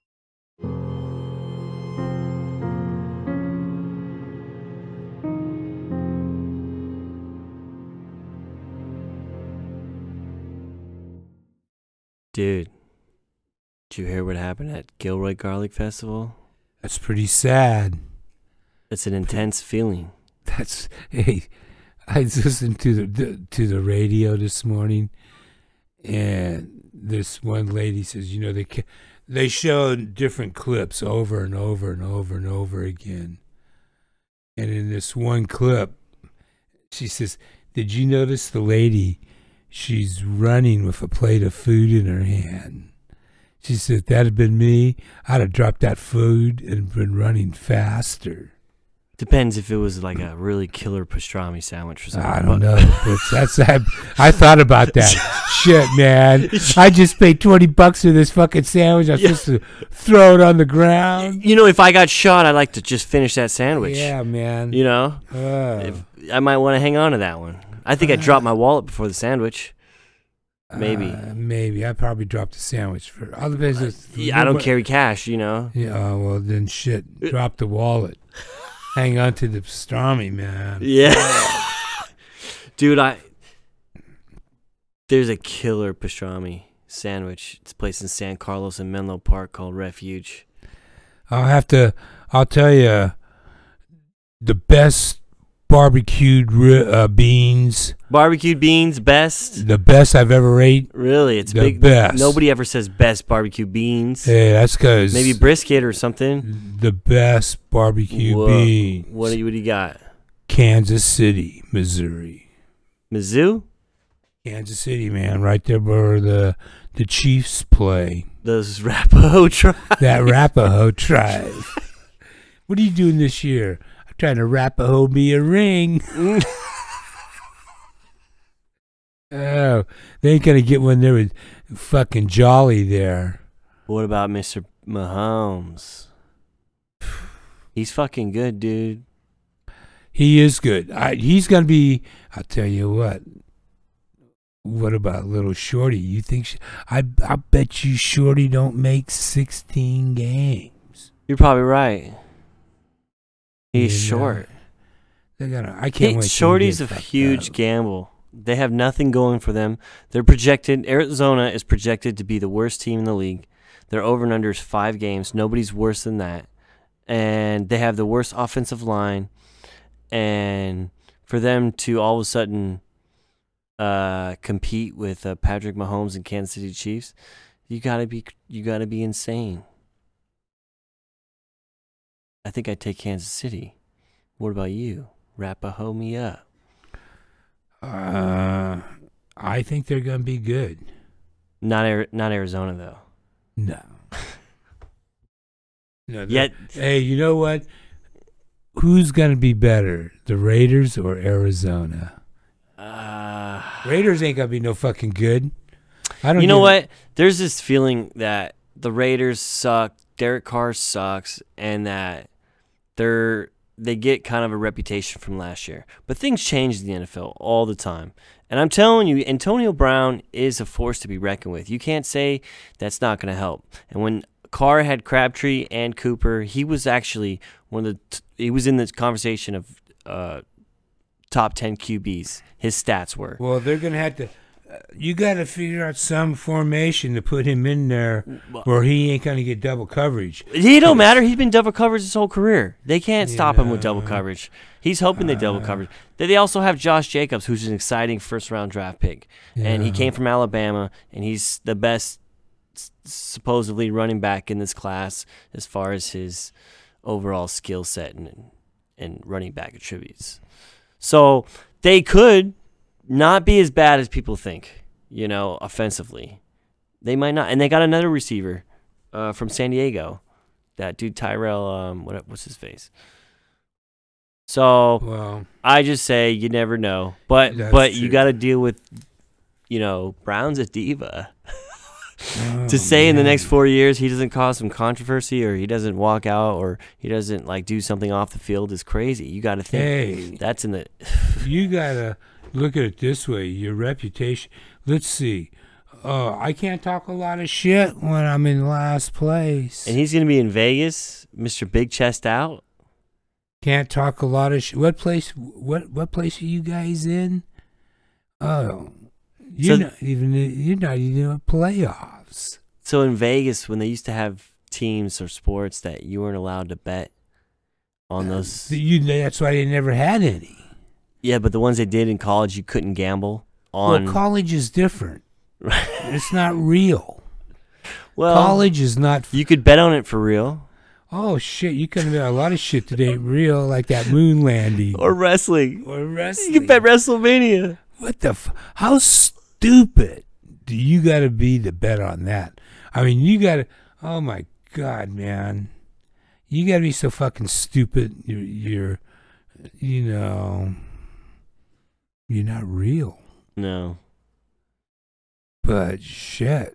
[SPEAKER 4] Dude, did you hear what happened at Gilroy Garlic Festival?
[SPEAKER 1] That's pretty sad.
[SPEAKER 4] It's an intense feeling.
[SPEAKER 1] That's hey, I listened to the to the radio this morning, and this one lady says, you know, they they showed different clips over and over and over and over again, and in this one clip, she says, "Did you notice the lady? She's running with a plate of food in her hand." She said, "If that had been me, I'd have dropped that food and been running faster."
[SPEAKER 4] Depends if it was like a really killer pastrami sandwich or something.
[SPEAKER 1] I don't know, but that's I, I thought about that. Shit, man! I just paid twenty bucks for this fucking sandwich. I'm
[SPEAKER 4] Yeah.
[SPEAKER 1] supposed to throw it on the ground.
[SPEAKER 4] You know, if I got shot, I'd like to just finish that sandwich.
[SPEAKER 1] Yeah, man.
[SPEAKER 4] You know,
[SPEAKER 1] Uh,
[SPEAKER 4] if, I might want to hang on to that one. I think I dropped my wallet before the sandwich. Maybe.
[SPEAKER 1] uh, maybe I probably dropped the sandwich for other business.
[SPEAKER 4] Yeah, I don't carry cash, you know.
[SPEAKER 1] Yeah, oh, well then, shit. Drop the wallet. Hang on to the pastrami, man.
[SPEAKER 4] Yeah. Dude, I there's a killer pastrami sandwich. It's a place in San Carlos and Menlo Park called Refuge.
[SPEAKER 1] I'll have to. I'll tell you, the best barbecued ri- uh, beans,
[SPEAKER 4] Barbecued beans, best.
[SPEAKER 1] the best I've ever ate.
[SPEAKER 4] Really, it's
[SPEAKER 1] The
[SPEAKER 4] big.
[SPEAKER 1] best.
[SPEAKER 4] Nobody ever says best barbecue beans.
[SPEAKER 1] Hey, that's because
[SPEAKER 4] Maybe brisket or something.
[SPEAKER 1] the best barbecued
[SPEAKER 4] Whoa.
[SPEAKER 1] beans.
[SPEAKER 4] What do you, what do you got?
[SPEAKER 1] Kansas City, Missouri.
[SPEAKER 4] Mizzou?
[SPEAKER 1] Kansas City, man, right there where the the Chiefs play.
[SPEAKER 4] Those Rapaho tribes.
[SPEAKER 1] That Arapaho tribe. What are you doing this year? I'm trying to Arapaho me a ring. Oh, they ain't gonna get one there with fucking Jolly there.
[SPEAKER 4] What about Mister Mahomes? He's fucking good, dude.
[SPEAKER 1] He is good. I, he's gonna be. I'll tell you what. What about little Shorty? You think? She, I I bet you Shorty don't make sixteen games.
[SPEAKER 4] You're probably right. He's
[SPEAKER 1] Yeah.
[SPEAKER 4] short.
[SPEAKER 1] They're gonna. I can't
[SPEAKER 4] Hey,
[SPEAKER 1] wait. till
[SPEAKER 4] Shorty's
[SPEAKER 1] he
[SPEAKER 4] a
[SPEAKER 1] get fucked
[SPEAKER 4] huge
[SPEAKER 1] up.
[SPEAKER 4] gamble. They have nothing going for them. They're projected. Arizona is projected to be the worst team in the league. Their over and under is five games. Nobody's worse than that. And they have the worst offensive line. And for them to all of a sudden uh, compete with uh, Patrick Mahomes and Kansas City Chiefs, you gotta be you gotta be insane. I think I'd take Kansas City. What about you? Rapaho me up.
[SPEAKER 1] Uh, I think they're gonna be good.
[SPEAKER 4] Not Ari- not Arizona though.
[SPEAKER 1] No. No. they're-
[SPEAKER 4] Yet
[SPEAKER 1] Hey, you know what? Who's gonna be better, the Raiders or Arizona?
[SPEAKER 4] uh,
[SPEAKER 1] Raiders ain't gonna be no fucking good. I don't.
[SPEAKER 4] you know
[SPEAKER 1] give a-
[SPEAKER 4] what? There's this feeling that the Raiders suck, Derek Carr sucks, and that they're they get kind of a reputation from last year. But things change in the N F L all the time. And I'm telling you, Antonio Brown is a force to be reckoned with. You can't say that's not going to help. And when Carr had Crabtree and Cooper, he was actually one of the t- he was in this conversation of uh, top ten Q Bs. His stats were.
[SPEAKER 1] Well, they're gonna have to. Uh, you got to figure out some formation to put him in there, where he ain't gonna get double coverage.
[SPEAKER 4] He don't matter. He's been double coverage his whole career. They can't stop him with double
[SPEAKER 1] Yeah.
[SPEAKER 4] coverage. He's hoping they double coverage. They they also have Josh Jacobs, who's an exciting first round draft pick, and he
[SPEAKER 1] Yeah.
[SPEAKER 4] came from Alabama, and he's the best s- supposedly running back in this class as far as his overall skill set and and running back attributes. So they could not be as bad as people think, you know, offensively. They might not. And they got another receiver uh, from San Diego, that dude Tyrell, um, what, what's his face? So
[SPEAKER 1] Well,
[SPEAKER 4] I just say you never know. But
[SPEAKER 1] That's
[SPEAKER 4] but you
[SPEAKER 1] true.
[SPEAKER 4] got to deal with, you know, Brown's a diva.
[SPEAKER 1] oh,
[SPEAKER 4] To say in the
[SPEAKER 1] man.
[SPEAKER 4] next four years he doesn't cause some controversy or he doesn't walk out or he doesn't like do something off the field is crazy. You got to think
[SPEAKER 1] Hey,
[SPEAKER 4] that's in the
[SPEAKER 1] you gotta look at it this way: your reputation. Let's see. Uh, I can't talk a lot of shit when I'm in last place.
[SPEAKER 4] and he's gonna be in Vegas, Mister Big Chest out.
[SPEAKER 1] Can't talk a lot of shit. What place? What what place are you guys in? Oh, you're
[SPEAKER 4] So-
[SPEAKER 1] not even. You're not even in playoffs. Mahomes.
[SPEAKER 4] So in Vegas, when they used to have teams or sports that you weren't allowed to bet on those.
[SPEAKER 1] Uh, you, that's why they never had any.
[SPEAKER 4] Yeah, but the ones they did in college, you couldn't gamble on.
[SPEAKER 1] Well, college is different. It's not real.
[SPEAKER 4] Well,
[SPEAKER 1] college is not.
[SPEAKER 4] You could bet on it for real.
[SPEAKER 1] Oh shit! You can bet a lot of shit that ain't real, like that moon landing
[SPEAKER 4] Or wrestling.
[SPEAKER 1] or wrestling.
[SPEAKER 4] You can bet WrestleMania.
[SPEAKER 1] What the? F- how stupid do you got to be to bet on that? I mean, you got to. Oh my god, man! You got to be so fucking stupid. You're, you're, you know, you're not real.
[SPEAKER 4] No.
[SPEAKER 1] But shit.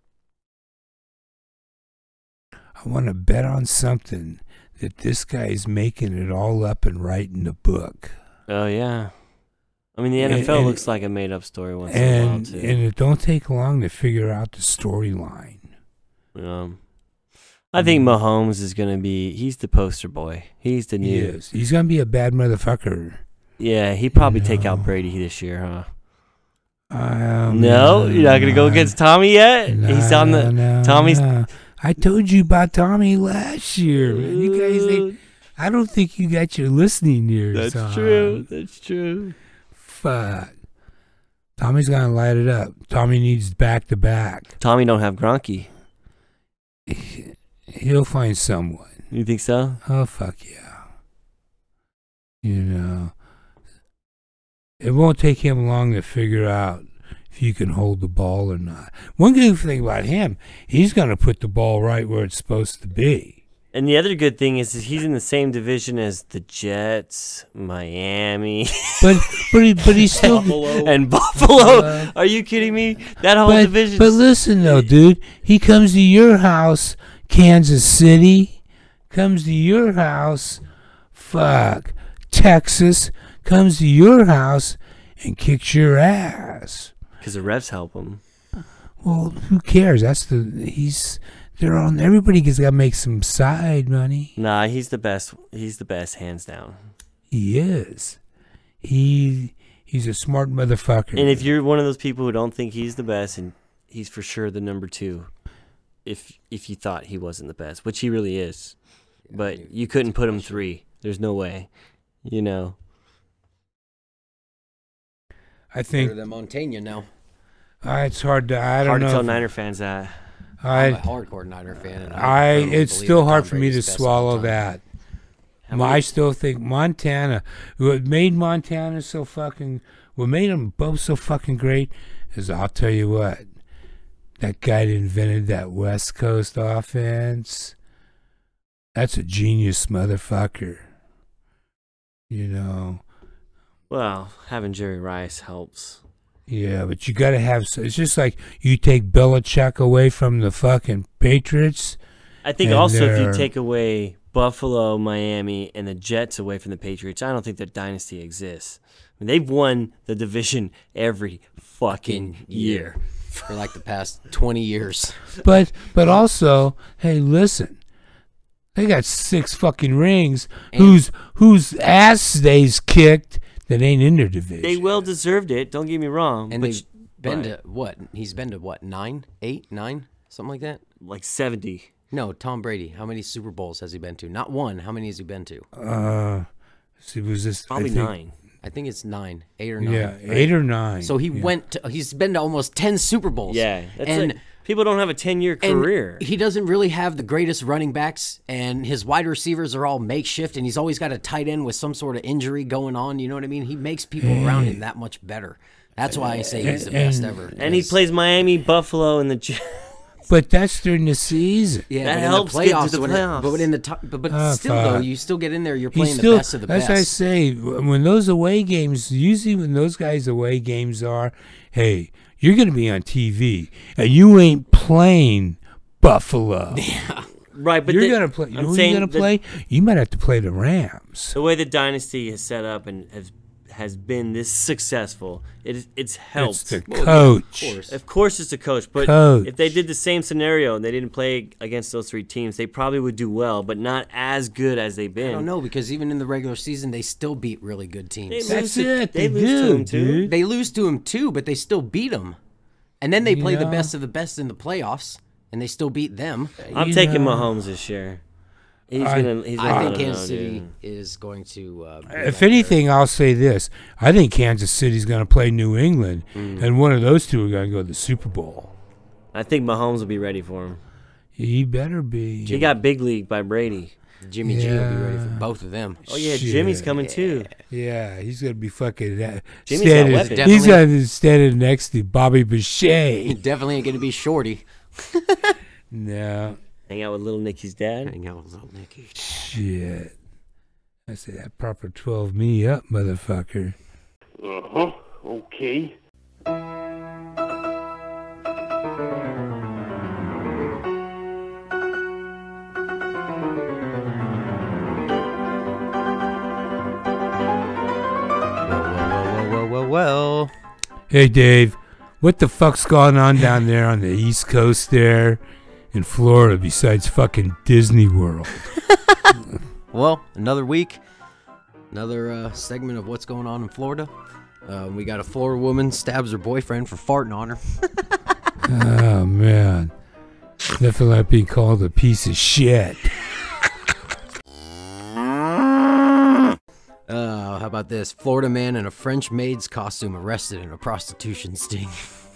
[SPEAKER 1] I want to bet on something that this guy is making it all up and writing the book.
[SPEAKER 4] Oh, yeah. I mean, the N F L
[SPEAKER 1] And-
[SPEAKER 4] looks like a made-up story once in a while,
[SPEAKER 1] And
[SPEAKER 4] too.
[SPEAKER 1] and it don't take long to figure out the storyline.
[SPEAKER 4] Um, I think Mahomes is going to be, he's the poster boy. He's the new.
[SPEAKER 1] He is. He's gonna be a bad motherfucker.
[SPEAKER 4] Yeah, he'd probably take
[SPEAKER 1] No.
[SPEAKER 4] out Brady this year, huh?
[SPEAKER 1] Um,
[SPEAKER 4] No? You're not going to go
[SPEAKER 1] nah,
[SPEAKER 4] against Tommy yet?
[SPEAKER 1] nah,
[SPEAKER 4] He's on the,
[SPEAKER 1] nah,
[SPEAKER 4] Tommy's.
[SPEAKER 1] nah. I told you about Tommy last year, man. You guys, ain't, I don't think you got your listening ears
[SPEAKER 4] That's
[SPEAKER 1] on.
[SPEAKER 4] true. That's true.
[SPEAKER 1] Fuck. Tommy's gonna light it up. Tommy needs back to back.
[SPEAKER 4] Tommy don't have Gronky.
[SPEAKER 1] He'll find someone.
[SPEAKER 4] You think so?
[SPEAKER 1] Oh fuck yeah. You know, it won't take him long to figure out if you can hold the ball or not. One good thing about him, he's gonna put the ball right where it's supposed to be.
[SPEAKER 4] And the other good thing is that he's in the same division as the Jets, Miami,
[SPEAKER 1] But but he, but he's still.
[SPEAKER 4] and Buffalo.
[SPEAKER 1] Uh,
[SPEAKER 4] Are you kidding me? That whole
[SPEAKER 1] But,
[SPEAKER 4] division.
[SPEAKER 1] but listen though, dude, he comes to your house, Kansas City, comes to your house, fuck, Texas, comes to your house and kicks your ass.
[SPEAKER 4] Because the refs help him.
[SPEAKER 1] Well, who cares? That's the he's they're on. Everybody's got to make some side money.
[SPEAKER 4] Nah, he's the best. He's the best, hands down.
[SPEAKER 1] He is. He he's a smart motherfucker.
[SPEAKER 4] And if you're one of those people who don't think he's the best, and he's for sure the number two, if if you thought he wasn't the best, which he really is, but you couldn't put him three. There's no way. You know.
[SPEAKER 1] I think
[SPEAKER 2] Better than Montaigne now.
[SPEAKER 1] uh, it's hard to. I don't
[SPEAKER 4] Hard
[SPEAKER 1] know.
[SPEAKER 4] to tell
[SPEAKER 1] if-
[SPEAKER 4] Niner fans that.
[SPEAKER 2] I'm a
[SPEAKER 1] I
[SPEAKER 2] hardcore Niner fan. And
[SPEAKER 1] I
[SPEAKER 2] I firmly
[SPEAKER 1] it's
[SPEAKER 2] believe
[SPEAKER 1] still
[SPEAKER 2] that
[SPEAKER 1] hard
[SPEAKER 2] Tom
[SPEAKER 1] for me
[SPEAKER 2] Brady's
[SPEAKER 1] to
[SPEAKER 2] best of all
[SPEAKER 1] swallow
[SPEAKER 2] time.
[SPEAKER 1] that.
[SPEAKER 4] How
[SPEAKER 1] Ma- I
[SPEAKER 4] many-
[SPEAKER 1] still think Montana, what made Montana so fucking, what made them both so fucking great is, I'll tell you what, that guy that invented that West Coast offense, that's a genius motherfucker. You know,
[SPEAKER 4] Well, having Jerry Rice helps.
[SPEAKER 1] yeah, but you gotta have, it's just like you take Belichick away from the fucking Patriots.
[SPEAKER 4] I think
[SPEAKER 1] And
[SPEAKER 4] also if you
[SPEAKER 1] they're-
[SPEAKER 4] take away Buffalo, Miami, and the Jets away from the Patriots, I don't think that dynasty exists. I mean, they've won the division every fucking year.
[SPEAKER 2] For like the past twenty years.
[SPEAKER 1] But but also, hey, listen, they got six fucking rings.
[SPEAKER 2] And-
[SPEAKER 1] whose whose ass stays kicked that ain't in their division.
[SPEAKER 4] They well deserved it. Don't get me wrong.
[SPEAKER 2] And
[SPEAKER 4] but
[SPEAKER 2] they've been
[SPEAKER 4] but-
[SPEAKER 2] to what? He's been to what? Nine, eight, nine, something like that.
[SPEAKER 4] like seventy.
[SPEAKER 2] No, Tom Brady. How many Super Bowls has he been to? Not one. How many has he been to?
[SPEAKER 1] Uh, see, was this
[SPEAKER 4] Probably
[SPEAKER 1] I think,
[SPEAKER 4] nine.
[SPEAKER 2] I think it's nine, eight or nine.
[SPEAKER 1] Yeah,
[SPEAKER 2] right?
[SPEAKER 1] eight or nine.
[SPEAKER 2] So he
[SPEAKER 1] yeah.
[SPEAKER 2] went. To, he's been to almost ten Super Bowls.
[SPEAKER 4] Yeah, that's
[SPEAKER 2] and
[SPEAKER 4] like, people don't have a ten-year
[SPEAKER 2] and
[SPEAKER 4] career.
[SPEAKER 2] he doesn't really have the greatest running backs, and his wide receivers are all makeshift, and he's always got a tight end with some sort of injury going on. You know what I mean? He makes people around him that much better. That's why I say he's the best
[SPEAKER 1] And-
[SPEAKER 2] ever.
[SPEAKER 4] and he
[SPEAKER 2] Yes.
[SPEAKER 4] plays Miami, Buffalo, and the Jets.
[SPEAKER 1] But that's during the season.
[SPEAKER 2] Yeah,
[SPEAKER 4] That
[SPEAKER 2] but
[SPEAKER 4] helps
[SPEAKER 2] in the
[SPEAKER 4] get to
[SPEAKER 2] playoffs,
[SPEAKER 4] the
[SPEAKER 2] when it-
[SPEAKER 4] playoffs.
[SPEAKER 2] but in the top, but, but
[SPEAKER 1] Ah,
[SPEAKER 2] still though,
[SPEAKER 1] fuck.
[SPEAKER 2] you still get in there. You're
[SPEAKER 1] He's
[SPEAKER 2] playing
[SPEAKER 1] still,
[SPEAKER 2] the best of the
[SPEAKER 1] that's
[SPEAKER 2] best.
[SPEAKER 1] what I say. When those away games, usually when those guys' away games are, hey, you're going to be on T V, and you ain't playing Buffalo.
[SPEAKER 4] Right, but
[SPEAKER 1] you're
[SPEAKER 4] the-
[SPEAKER 1] going to play. You
[SPEAKER 4] I'm
[SPEAKER 1] know who
[SPEAKER 4] saying
[SPEAKER 1] you're going to
[SPEAKER 4] the-
[SPEAKER 1] play? You might have to play the Rams.
[SPEAKER 4] The way the dynasty is set up and has has been this successful, it it's helped.
[SPEAKER 1] It's the
[SPEAKER 2] Well, yeah,
[SPEAKER 1] coach.
[SPEAKER 2] of course.
[SPEAKER 4] Of course, it's the coach, but
[SPEAKER 1] Coach.
[SPEAKER 4] if they did the same scenario and they didn't play against those three teams, they probably would do well, but not as good as they've been.
[SPEAKER 2] I don't know because even in the regular season, they still beat really good
[SPEAKER 4] They
[SPEAKER 2] teams.
[SPEAKER 1] That's
[SPEAKER 4] lose to-
[SPEAKER 1] it.
[SPEAKER 4] They,
[SPEAKER 1] They
[SPEAKER 4] lose to
[SPEAKER 1] do,
[SPEAKER 4] them too.
[SPEAKER 1] dude.
[SPEAKER 2] They lose to him too, but they still beat him. And then they
[SPEAKER 1] You
[SPEAKER 2] play the
[SPEAKER 1] know?
[SPEAKER 2] best of the best in the playoffs, and they still beat them.
[SPEAKER 4] I'm
[SPEAKER 1] You
[SPEAKER 4] taking
[SPEAKER 1] know,
[SPEAKER 4] Mahomes this year. He's
[SPEAKER 1] I-
[SPEAKER 4] gonna. He's gonna
[SPEAKER 2] I
[SPEAKER 4] let
[SPEAKER 2] think
[SPEAKER 4] him
[SPEAKER 2] Kansas
[SPEAKER 4] know,
[SPEAKER 2] City
[SPEAKER 4] dude.
[SPEAKER 2] is going to. Uh, be
[SPEAKER 1] If
[SPEAKER 2] back
[SPEAKER 1] anything, I'll say this. I think Kansas City's going to play New England,
[SPEAKER 2] Mm.
[SPEAKER 1] and one of those two are going to go to the Super Bowl.
[SPEAKER 4] I think Mahomes will be ready for him.
[SPEAKER 1] He better be.
[SPEAKER 4] He got big league by Brady.
[SPEAKER 2] there. Jimmy G will be ready for
[SPEAKER 1] Yeah.
[SPEAKER 2] both of them.
[SPEAKER 4] Oh yeah, Jimmy's
[SPEAKER 1] Shit.
[SPEAKER 4] coming too.
[SPEAKER 1] Yeah, he's going to be fucking uh,
[SPEAKER 4] Jimmy's got
[SPEAKER 1] standing.
[SPEAKER 4] weapons.
[SPEAKER 1] He's
[SPEAKER 2] Definitely.
[SPEAKER 1] going to be standing next to Bobby
[SPEAKER 2] He
[SPEAKER 1] Boucher.
[SPEAKER 2] definitely ain't going to be Shorty.
[SPEAKER 1] No.
[SPEAKER 4] Hang out with little Nicky's dad.
[SPEAKER 2] Hang out with little Nicky.
[SPEAKER 1] Shit. I said that proper twelve me up, motherfucker.
[SPEAKER 3] Uh-huh. Okay.
[SPEAKER 2] Well, well, well, well.
[SPEAKER 1] Hey, Dave, what the fuck's going on down there on the East Coast there in Florida besides fucking Disney World?
[SPEAKER 2] Well, another week, another uh, segment of what's going on in Florida. Uh, we got a Florida woman stabs her boyfriend for farting on her.
[SPEAKER 1] Oh, man. Nothing like being called a piece of shit.
[SPEAKER 2] Uh, how about this? Florida man in a French maid's costume arrested in a prostitution sting.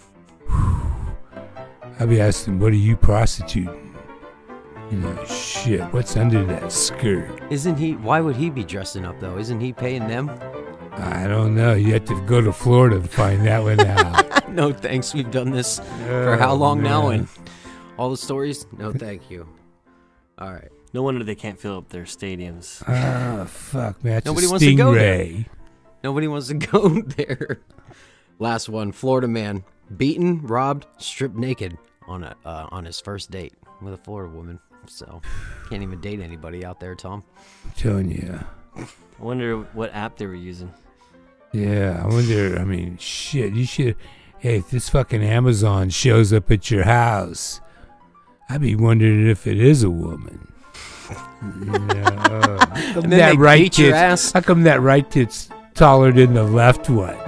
[SPEAKER 1] I'll be asking, what are you prostituting? You know, shit, what's under that skirt?
[SPEAKER 2] Isn't he? Why would he be dressing up though? Isn't he paying them?
[SPEAKER 1] I don't know. You have to go to Florida to find that one out.
[SPEAKER 2] No thanks. We've done this for how
[SPEAKER 1] Oh,
[SPEAKER 2] long now?
[SPEAKER 1] man.
[SPEAKER 2] And all the stories? No, thank you. All right.
[SPEAKER 4] No wonder they can't fill up their stadiums.
[SPEAKER 1] Ah, fuck, man. That's
[SPEAKER 2] Nobody
[SPEAKER 1] a
[SPEAKER 2] wants to go there.
[SPEAKER 1] stingray.
[SPEAKER 2] Nobody wants to go there. Last one. Florida man beaten, robbed, stripped naked on a uh, on his first date with a Florida woman. So can't even date anybody out there, Tom.
[SPEAKER 1] I'm telling you.
[SPEAKER 4] I wonder what app they were using.
[SPEAKER 1] Yeah, I wonder. I mean, shit. You should. Hey, if this fucking Amazon shows up at your house, I'd be wondering if it is a woman. Yeah, uh, how come
[SPEAKER 2] And then
[SPEAKER 1] that
[SPEAKER 2] they
[SPEAKER 1] right
[SPEAKER 2] beat your
[SPEAKER 1] tit's-
[SPEAKER 2] ass.
[SPEAKER 1] How come that right tit's taller than the left one?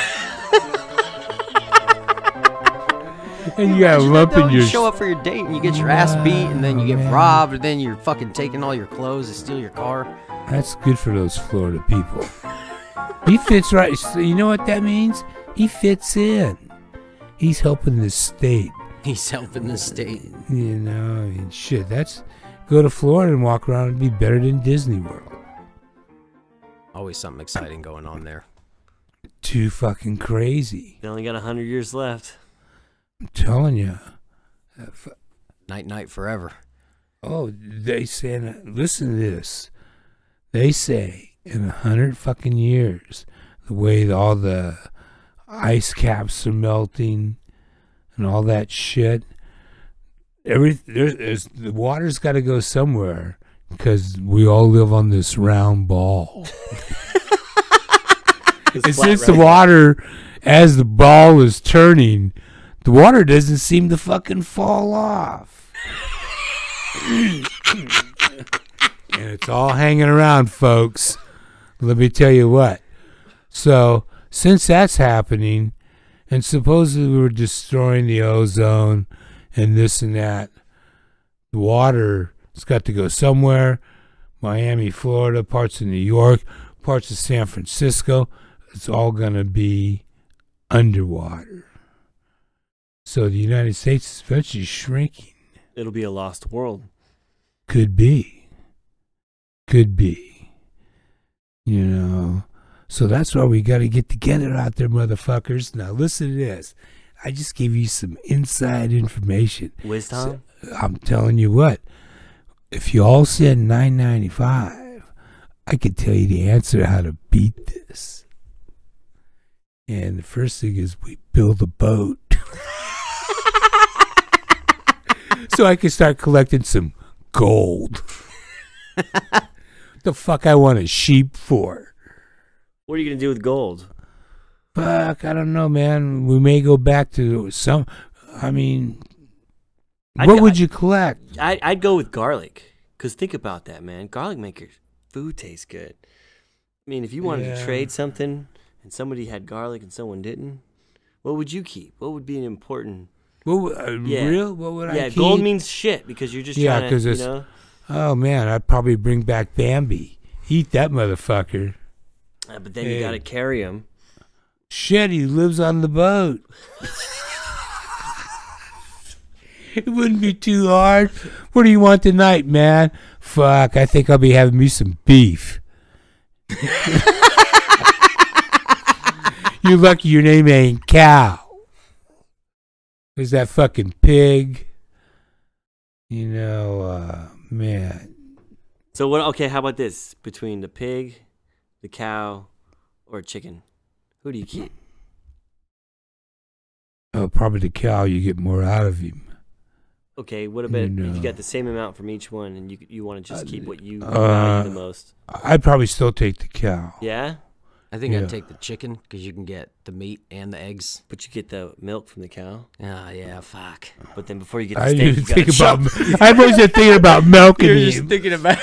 [SPEAKER 1] And you got a
[SPEAKER 2] Imagine
[SPEAKER 1] lump
[SPEAKER 2] that, though.
[SPEAKER 1] in
[SPEAKER 2] You
[SPEAKER 1] your.
[SPEAKER 2] show up for your date and you get your ass beat, and then you get
[SPEAKER 1] Man.
[SPEAKER 2] robbed, and then you're fucking taking all your clothes and steal your car.
[SPEAKER 1] That's good for those Florida people. He fits right. So you know what that means? He fits in. He's helping the state.
[SPEAKER 2] He's helping the state.
[SPEAKER 1] You know, I mean, shit. That's go to Florida and walk around and be better than Disney World.
[SPEAKER 2] Always something exciting going on there.
[SPEAKER 1] Too fucking crazy.
[SPEAKER 4] They only got a hundred years left.
[SPEAKER 1] I'm telling you.
[SPEAKER 2] Night, night, forever.
[SPEAKER 1] Oh, they say. Listen to this. They say in a hundred fucking years, the way all the ice caps are melting and all that shit. Every there's, there's the water's got to go somewhere because we all live on this round ball.
[SPEAKER 4] It's
[SPEAKER 1] And
[SPEAKER 4] flat
[SPEAKER 1] since
[SPEAKER 4] right
[SPEAKER 1] the
[SPEAKER 4] now.
[SPEAKER 1] water, as the ball is turning, the water doesn't seem to fucking fall off. And it's all hanging around, folks. Let me tell you what. So, since that's happening, and supposedly we're destroying the ozone and this and that, the water has got to go somewhere. Miami, Florida, parts of New York, parts of San Francisco. It's all going to be underwater. So the United States is eventually shrinking.
[SPEAKER 4] It'll be a lost world.
[SPEAKER 1] Could be. Could be. You know. So that's why we got to get together out there, motherfuckers. Now listen to this. I just gave you some inside information.
[SPEAKER 4] Wisdom.
[SPEAKER 1] So, I'm telling you what. If you all send nine ninety-five, I could tell you the answer to how to beat this. And the first thing is we build a boat. So I can start collecting some gold. The fuck I want a sheep for?
[SPEAKER 4] What are you gonna do with gold?
[SPEAKER 1] Fuck, I don't know, man. We may go back to some. I mean,
[SPEAKER 4] I'd
[SPEAKER 1] what
[SPEAKER 4] go-
[SPEAKER 1] would you collect?
[SPEAKER 4] I, I'd go with garlic. Cause think about that, man. Garlic makes your food taste good. I mean, if you wanted
[SPEAKER 1] Yeah.
[SPEAKER 4] to trade something and somebody had garlic and someone didn't, What would you keep? What would be an important?
[SPEAKER 1] What, uh,
[SPEAKER 4] Yeah.
[SPEAKER 1] Real? What would I
[SPEAKER 4] Yeah,
[SPEAKER 1] keep?
[SPEAKER 4] gold means shit because you're just
[SPEAKER 1] Yeah,
[SPEAKER 4] trying
[SPEAKER 1] 'cause
[SPEAKER 4] to, you
[SPEAKER 1] it's-
[SPEAKER 4] know.
[SPEAKER 1] Oh, man, I'd probably bring back Bambi. Eat that motherfucker.
[SPEAKER 4] Uh, but then
[SPEAKER 1] Hey.
[SPEAKER 4] you got to carry him.
[SPEAKER 1] Shit, he lives on the boat. It wouldn't be too hard. What do you want tonight, man? Fuck, I think I'll be having me some beef. You're lucky your name ain't Cow. There's that fucking pig. You know, uh, man.
[SPEAKER 4] So what? Okay, how about this? Between the pig, the cow, or chicken, who do you keep?
[SPEAKER 1] Oh, probably the cow. You get more out of him.
[SPEAKER 4] Okay, what about
[SPEAKER 1] You
[SPEAKER 4] if
[SPEAKER 1] know.
[SPEAKER 4] you got the same amount from each one, and you you want to just keep what you
[SPEAKER 1] Uh,
[SPEAKER 4] value the most?
[SPEAKER 1] I'd probably still take the cow.
[SPEAKER 4] Yeah,
[SPEAKER 2] I think
[SPEAKER 1] Yeah.
[SPEAKER 2] I'd take the chicken because you can get the meat and the eggs.
[SPEAKER 4] but you get the milk from the cow.
[SPEAKER 2] Ah, yeah, fuck.
[SPEAKER 4] But then before you get the
[SPEAKER 1] I
[SPEAKER 4] steak,
[SPEAKER 1] didn't
[SPEAKER 4] you
[SPEAKER 1] even think
[SPEAKER 4] gotta
[SPEAKER 1] about.
[SPEAKER 4] chop.
[SPEAKER 1] I'm always thinking about milking him.
[SPEAKER 2] thinking about.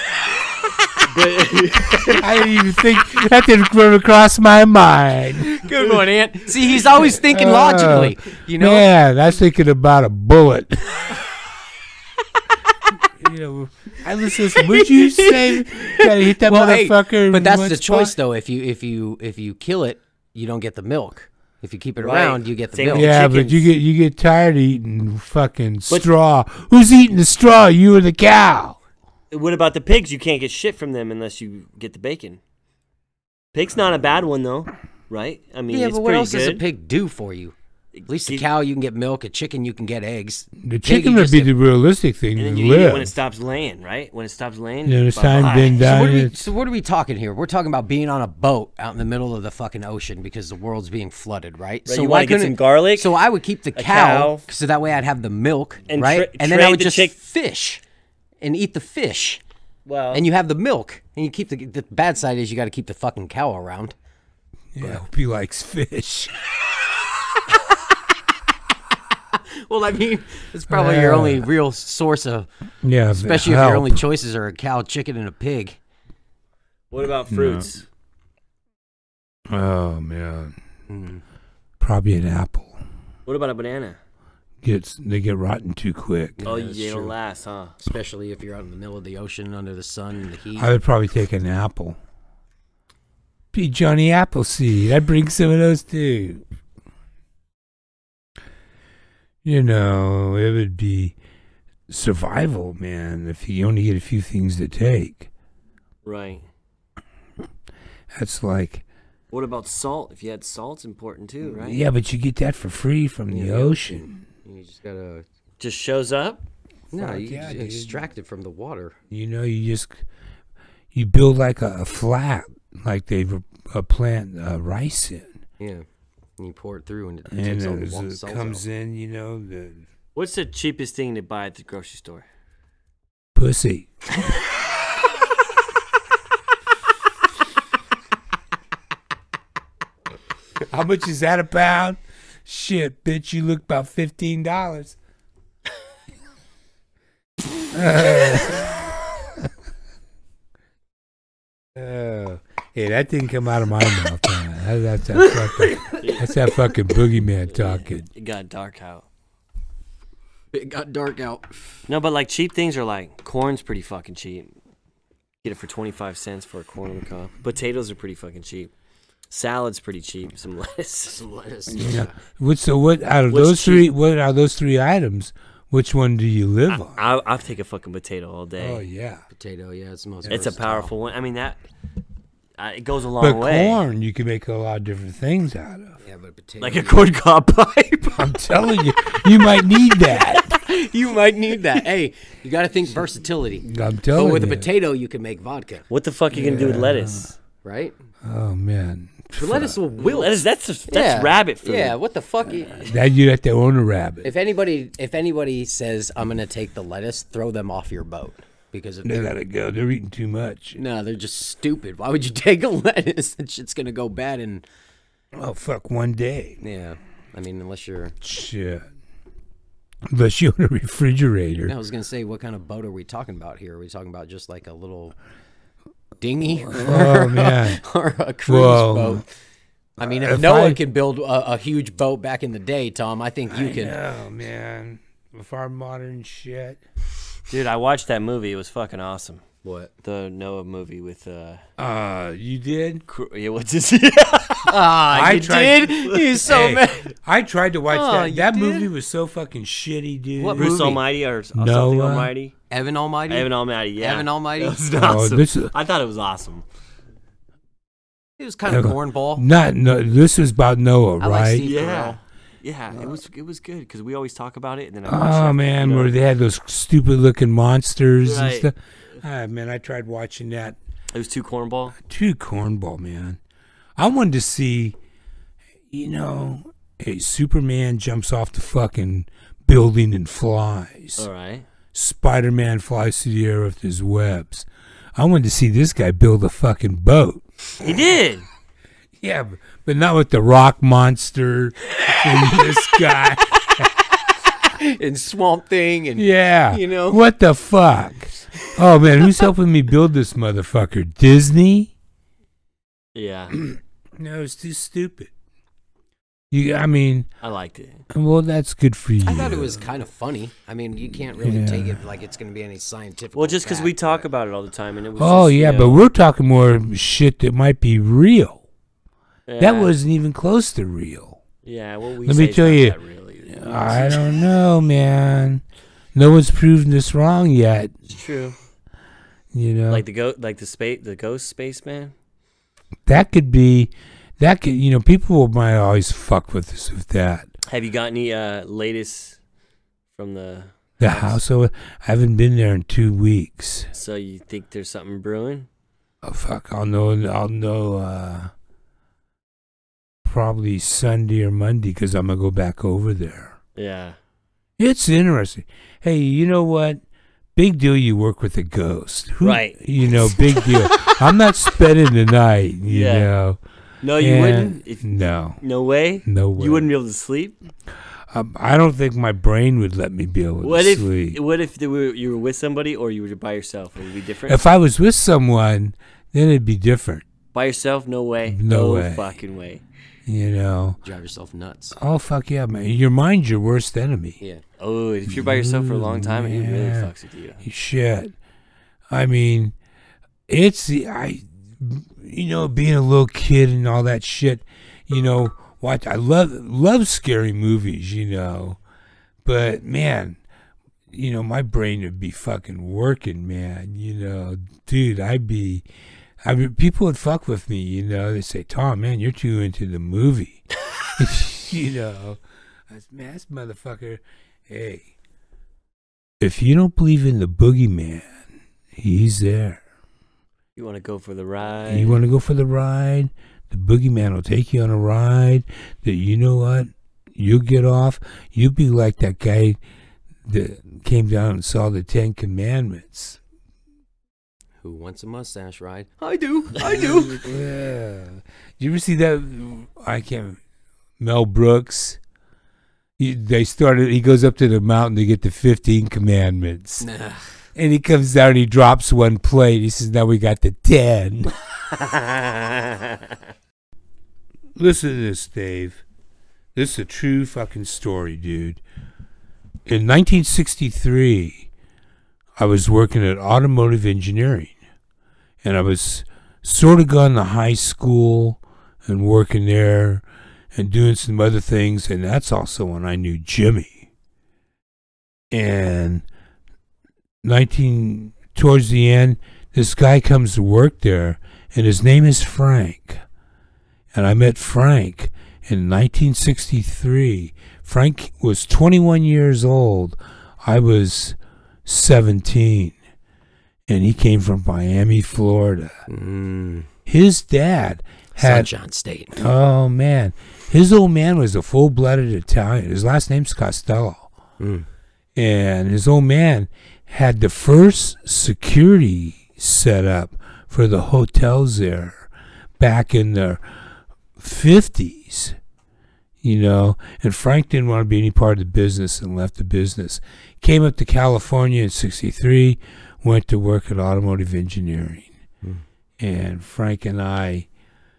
[SPEAKER 1] I didn't even think that didn't run across my mind.
[SPEAKER 2] Good one, Ant. See, he's always thinking
[SPEAKER 1] Uh,
[SPEAKER 2] logically. You know.
[SPEAKER 1] Man, I was thinking about a bullet. You know, I listen. listen what'd you say? You gotta hit that
[SPEAKER 2] Well, hey,
[SPEAKER 1] motherfucker. in
[SPEAKER 2] but that's
[SPEAKER 1] one
[SPEAKER 2] the
[SPEAKER 1] spot?
[SPEAKER 2] choice, though. If you if you if you kill it, you don't get the milk. If you keep it
[SPEAKER 4] Right.
[SPEAKER 2] around, you get the
[SPEAKER 4] Same
[SPEAKER 2] milk.
[SPEAKER 4] with
[SPEAKER 1] Yeah, but
[SPEAKER 4] chickens.
[SPEAKER 1] you get you get tired of eating fucking straw. Who's eating the straw? You or the cow?
[SPEAKER 4] What about the pigs? You can't get shit from them unless you get the bacon. Pig's not a bad one though, right? I mean,
[SPEAKER 2] Yeah,
[SPEAKER 4] it's
[SPEAKER 2] but what
[SPEAKER 4] pretty
[SPEAKER 2] else
[SPEAKER 4] good.
[SPEAKER 2] does a pig do for you? At least a
[SPEAKER 4] Give-
[SPEAKER 2] cow, you can get milk. A chicken, you can get eggs.
[SPEAKER 1] The
[SPEAKER 2] Pig,
[SPEAKER 1] chicken
[SPEAKER 2] you
[SPEAKER 1] would
[SPEAKER 2] just
[SPEAKER 1] be
[SPEAKER 2] get-
[SPEAKER 1] the realistic thing
[SPEAKER 4] And then
[SPEAKER 1] to
[SPEAKER 4] you eat it
[SPEAKER 1] live.
[SPEAKER 4] when it stops laying, right? When it stops laying.
[SPEAKER 1] Then it's time
[SPEAKER 4] bye-bye.
[SPEAKER 1] been
[SPEAKER 2] So
[SPEAKER 1] done.
[SPEAKER 2] what, are we,
[SPEAKER 1] It's-
[SPEAKER 2] so what are we talking here? We're talking about being on a boat out in the middle of the fucking ocean because the world's being flooded, right?
[SPEAKER 4] Right,
[SPEAKER 2] so
[SPEAKER 4] you
[SPEAKER 2] why
[SPEAKER 4] wanna get some
[SPEAKER 2] couldn't-
[SPEAKER 4] garlic,
[SPEAKER 2] So I would keep the
[SPEAKER 4] a
[SPEAKER 2] cow,
[SPEAKER 4] cow,
[SPEAKER 2] so that way I'd have the milk,
[SPEAKER 4] and
[SPEAKER 2] right?
[SPEAKER 4] tra-
[SPEAKER 2] and then I
[SPEAKER 4] trade
[SPEAKER 2] would
[SPEAKER 4] the
[SPEAKER 2] just
[SPEAKER 4] chick-
[SPEAKER 2] fish and eat the fish,
[SPEAKER 4] Well,
[SPEAKER 2] and you have the milk, and you keep the. The bad side is you got to keep the fucking cow around.
[SPEAKER 1] Yeah, hope he likes fish.
[SPEAKER 2] Well, I mean, it's probably your only real source of,
[SPEAKER 1] Yeah,
[SPEAKER 2] especially if
[SPEAKER 1] help.
[SPEAKER 2] your only choices are a cow, chicken, and a pig.
[SPEAKER 4] what about fruits?
[SPEAKER 1] Oh man,
[SPEAKER 2] Mm.
[SPEAKER 1] probably an apple.
[SPEAKER 4] What about a banana?
[SPEAKER 1] Gets they get rotten too quick.
[SPEAKER 4] Oh,
[SPEAKER 2] that's
[SPEAKER 4] yeah, it'll
[SPEAKER 2] true.
[SPEAKER 4] last, huh?
[SPEAKER 2] Especially if you're out in the middle of the ocean under the sun and the heat.
[SPEAKER 1] I would probably take an apple. Be Johnny Appleseed. I'd bring some of those too. You know, it would be survival, man, if you only get a few things to take.
[SPEAKER 4] Right.
[SPEAKER 1] That's like,
[SPEAKER 4] What about salt? If you had salt's important too, right?
[SPEAKER 1] yeah, but you get that for free from
[SPEAKER 2] Yeah,
[SPEAKER 1] the
[SPEAKER 2] the
[SPEAKER 1] ocean.
[SPEAKER 2] You just gotta.
[SPEAKER 4] Just shows up.
[SPEAKER 2] No,
[SPEAKER 1] Fuck
[SPEAKER 2] you
[SPEAKER 1] yeah,
[SPEAKER 2] just
[SPEAKER 1] dude.
[SPEAKER 2] extract it from the water.
[SPEAKER 1] You know, you just, you build like a, a flat, like they uh, plant uh, rice in.
[SPEAKER 2] Yeah. And you pour it through and it
[SPEAKER 1] And
[SPEAKER 2] takes all the
[SPEAKER 1] as
[SPEAKER 2] wa-
[SPEAKER 1] it
[SPEAKER 2] cells
[SPEAKER 1] comes
[SPEAKER 2] out.
[SPEAKER 1] in, you know, the
[SPEAKER 4] What's the cheapest thing to buy at the grocery store?
[SPEAKER 1] pussy. How much is that a pound? Shit, bitch, you look about fifteen dollars. Oh, hey, that didn't come out of my mouth. Man. That's that fucking, that's that fucking boogeyman talking.
[SPEAKER 4] It got dark out.
[SPEAKER 2] It got dark out.
[SPEAKER 4] No, but like cheap things are like corn's pretty fucking cheap. Get it for twenty-five cents for a corn on the cob. Potatoes are pretty fucking cheap. Salad's pretty cheap. Some lettuce.
[SPEAKER 2] Some lettuce.
[SPEAKER 1] Yeah. What, so what out of
[SPEAKER 4] What's
[SPEAKER 1] those
[SPEAKER 4] cheap?
[SPEAKER 1] three? What are those three items? Which one do you live on?
[SPEAKER 4] I, I'll take a fucking potato all day.
[SPEAKER 1] Oh yeah,
[SPEAKER 2] Potato, yeah, it's the most.
[SPEAKER 4] It's a
[SPEAKER 2] versatile.
[SPEAKER 4] powerful one. I mean that uh, it goes a long
[SPEAKER 1] but
[SPEAKER 4] way.
[SPEAKER 1] corn you can make a lot of different things out of.
[SPEAKER 2] Yeah, but potato.
[SPEAKER 4] Like a corn cob pipe.
[SPEAKER 1] I'm telling you, you might need that.
[SPEAKER 2] you might need that. Hey, you got to think versatility.
[SPEAKER 1] I'm
[SPEAKER 2] But
[SPEAKER 1] telling
[SPEAKER 2] with
[SPEAKER 1] you.
[SPEAKER 2] a potato, you can make vodka,
[SPEAKER 4] What the fuck are you gonna do with lettuce?
[SPEAKER 2] right?
[SPEAKER 1] Oh man,
[SPEAKER 2] The lettuce will wilt.
[SPEAKER 4] Lettuce that's a, that's
[SPEAKER 2] yeah.
[SPEAKER 4] rabbit food.
[SPEAKER 2] Yeah, what the fuck?
[SPEAKER 1] that you'd have to own a rabbit.
[SPEAKER 2] If anybody, if anybody says I'm gonna take the lettuce, throw them off your boat because if
[SPEAKER 1] They
[SPEAKER 2] they're
[SPEAKER 1] gotta go. They're eating too much.
[SPEAKER 2] no, they're just stupid. Why would you take a lettuce? That shit's gonna go bad and
[SPEAKER 1] Oh fuck, one day.
[SPEAKER 2] yeah. I mean, unless you're.
[SPEAKER 1] Shit. Unless you own a refrigerator.
[SPEAKER 2] I was gonna say, what kind of boat are we talking about here? Are we talking about just like a little dinghy
[SPEAKER 1] Oh man.
[SPEAKER 2] or a cruise
[SPEAKER 1] Well,
[SPEAKER 2] boat? I mean, if,
[SPEAKER 1] If
[SPEAKER 2] Noah
[SPEAKER 1] I-
[SPEAKER 2] could build a, a huge boat back in the day, Tom, I think you
[SPEAKER 1] I
[SPEAKER 2] can.
[SPEAKER 1] know, man. With our modern shit.
[SPEAKER 4] Dude, I watched that movie. It was fucking awesome.
[SPEAKER 2] What?
[SPEAKER 4] The Noah movie with uh,
[SPEAKER 1] Uh, you did?
[SPEAKER 4] Cru- yeah, what's his?
[SPEAKER 2] Ah,
[SPEAKER 1] I
[SPEAKER 2] you
[SPEAKER 1] tried-
[SPEAKER 2] did? He's so
[SPEAKER 1] Hey,
[SPEAKER 2] mad.
[SPEAKER 1] I tried to watch
[SPEAKER 2] Oh,
[SPEAKER 1] that.
[SPEAKER 2] you
[SPEAKER 1] That
[SPEAKER 2] did?
[SPEAKER 1] movie was so fucking shitty, dude.
[SPEAKER 2] What
[SPEAKER 4] Bruce
[SPEAKER 2] movie?
[SPEAKER 4] Almighty or, or something
[SPEAKER 1] Noah.
[SPEAKER 4] Almighty?
[SPEAKER 2] Evan Almighty?
[SPEAKER 4] Evan Almighty, yeah.
[SPEAKER 2] Evan Almighty?
[SPEAKER 4] That was
[SPEAKER 1] Oh,
[SPEAKER 4] awesome.
[SPEAKER 1] this is-
[SPEAKER 4] I thought it was awesome.
[SPEAKER 2] He was kind of
[SPEAKER 1] Evan-
[SPEAKER 2] cornball.
[SPEAKER 1] Not no. This is about Noah,
[SPEAKER 2] I like
[SPEAKER 1] right?
[SPEAKER 2] Steve
[SPEAKER 4] Yeah.
[SPEAKER 2] Carell.
[SPEAKER 4] Yeah, it was it was good because we always talk about it and then I
[SPEAKER 1] Oh
[SPEAKER 4] watched it,
[SPEAKER 1] man,
[SPEAKER 4] you know.
[SPEAKER 1] where they had those stupid looking monsters and
[SPEAKER 4] Right.
[SPEAKER 1] stuff. Ah, man, I tried watching that.
[SPEAKER 4] It was too cornball.
[SPEAKER 1] Too cornball, man. I wanted to see, you know, a Superman jumps off the fucking building and flies.
[SPEAKER 4] All right.
[SPEAKER 1] Spider-Man flies through the air with his webs. I wanted to see this guy build a fucking boat.
[SPEAKER 4] He did.
[SPEAKER 1] Yeah, but, but not with the rock monster and this guy.
[SPEAKER 2] And Swamp Thing. And
[SPEAKER 1] Yeah.
[SPEAKER 2] You know?
[SPEAKER 1] What the fuck? Oh, man, who's helping me build this motherfucker? Disney?
[SPEAKER 4] Yeah,
[SPEAKER 1] No, it's too stupid. You, I mean,
[SPEAKER 4] I liked it.
[SPEAKER 1] well, that's good for you.
[SPEAKER 2] I thought it was kind of funny. I mean, you can't really
[SPEAKER 1] Yeah.
[SPEAKER 2] take it like it's going to be any scientific.
[SPEAKER 4] Well, just because we
[SPEAKER 2] fact,
[SPEAKER 4] talk
[SPEAKER 2] but-
[SPEAKER 4] about it all the time, and it was.
[SPEAKER 1] Oh,
[SPEAKER 4] just,
[SPEAKER 1] yeah,
[SPEAKER 4] you
[SPEAKER 1] but
[SPEAKER 4] know,
[SPEAKER 1] we're talking more shit that might be real. That
[SPEAKER 4] yeah.
[SPEAKER 1] wasn't even close to real.
[SPEAKER 4] Yeah, well, we
[SPEAKER 1] Let me
[SPEAKER 4] say it's
[SPEAKER 1] tell
[SPEAKER 4] not
[SPEAKER 1] you,
[SPEAKER 4] that really.
[SPEAKER 1] I don't know, man. No one's proven this wrong yet.
[SPEAKER 4] It's true.
[SPEAKER 1] You know,
[SPEAKER 4] Like the go, like the space, the ghost spaceman.
[SPEAKER 1] that could be, that could, you know, people might always fuck with us with that.
[SPEAKER 4] Have you got any uh, latest from the
[SPEAKER 1] The house, so I haven't been there in two weeks.
[SPEAKER 4] So you think there's something brewing?
[SPEAKER 1] Oh fuck, I'll know. I'll know. Uh, probably Sunday or Monday because I'm gonna go back over there.
[SPEAKER 4] Yeah.
[SPEAKER 1] It's interesting. Hey, you know what? Big deal. You work with a ghost, Who,
[SPEAKER 4] Right.
[SPEAKER 1] You know, big deal. I'm not spending the night. You
[SPEAKER 4] Yeah.
[SPEAKER 1] know.
[SPEAKER 4] No, you
[SPEAKER 1] And-
[SPEAKER 4] wouldn't. If,
[SPEAKER 1] No.
[SPEAKER 4] no way.
[SPEAKER 1] No way.
[SPEAKER 4] You wouldn't be able to sleep.
[SPEAKER 1] Um, I don't think my brain would let me be able
[SPEAKER 4] What
[SPEAKER 1] to
[SPEAKER 4] if?
[SPEAKER 1] sleep.
[SPEAKER 4] What if there were, you were with somebody or you were by yourself? Would it be different?
[SPEAKER 1] If I was with someone, then it'd be different.
[SPEAKER 4] by yourself? No way.
[SPEAKER 1] No way.
[SPEAKER 4] fucking way.
[SPEAKER 1] You know.
[SPEAKER 2] Drive yourself nuts.
[SPEAKER 1] Oh fuck yeah, man! Your mind's your worst enemy.
[SPEAKER 2] Yeah.
[SPEAKER 4] Oh, if you're by yourself for a long time, it really
[SPEAKER 1] Yeah.
[SPEAKER 4] fucks with you.
[SPEAKER 1] Shit. I mean, it's the I, you know, being a little kid and all that shit. You know, watch. I love love scary movies. You know, but man, you know, my brain would be fucking working, man. You know, dude, I'd be. I mean, people would fuck with me. You know, they say, "Tom, man, you're too into the movie." You know, I was, man, this motherfucker. Hey, if you don't believe in the boogeyman, he's there.
[SPEAKER 4] You want to go for the ride?
[SPEAKER 1] You want to go for the ride? The boogeyman will take you on a ride that, you know what? You'll get off. You'll be like that guy that came down and saw the Ten Commandments.
[SPEAKER 2] Who wants a mustache ride? I do. I do.
[SPEAKER 1] Yeah. You ever see that? I can't. Mel Brooks. He, they started. He goes up to the mountain to get the fifteen commandments,
[SPEAKER 2] Nah.
[SPEAKER 1] and he comes down and he drops one plate. He says, "Now we got the ten." Listen to this, Dave. This is a true fucking story, dude. In nineteen sixty-three, I was working at automotive engineering, and I was sort of gone to high school and working there and doing some other things, and that's also when I knew Jimmy. And nineteen towards the end, this guy comes to work there, and his name is Frank. And I met Frank in nineteen sixty-three. Frank was twenty-one years old. I was seventeen. And he came from Miami, Florida.
[SPEAKER 2] Mm.
[SPEAKER 1] His dad had...
[SPEAKER 2] Sunshine State.
[SPEAKER 1] Oh, man. His old man was a full-blooded Italian. His last name's Costello.
[SPEAKER 2] Mm.
[SPEAKER 1] And his old man had the first security set up for the hotels there back in the fifties, you know. And Frank didn't want to be any part of the business and left the business. Came up to California in sixty-three, went to work at automotive engineering.
[SPEAKER 2] Mm.
[SPEAKER 1] And Frank and I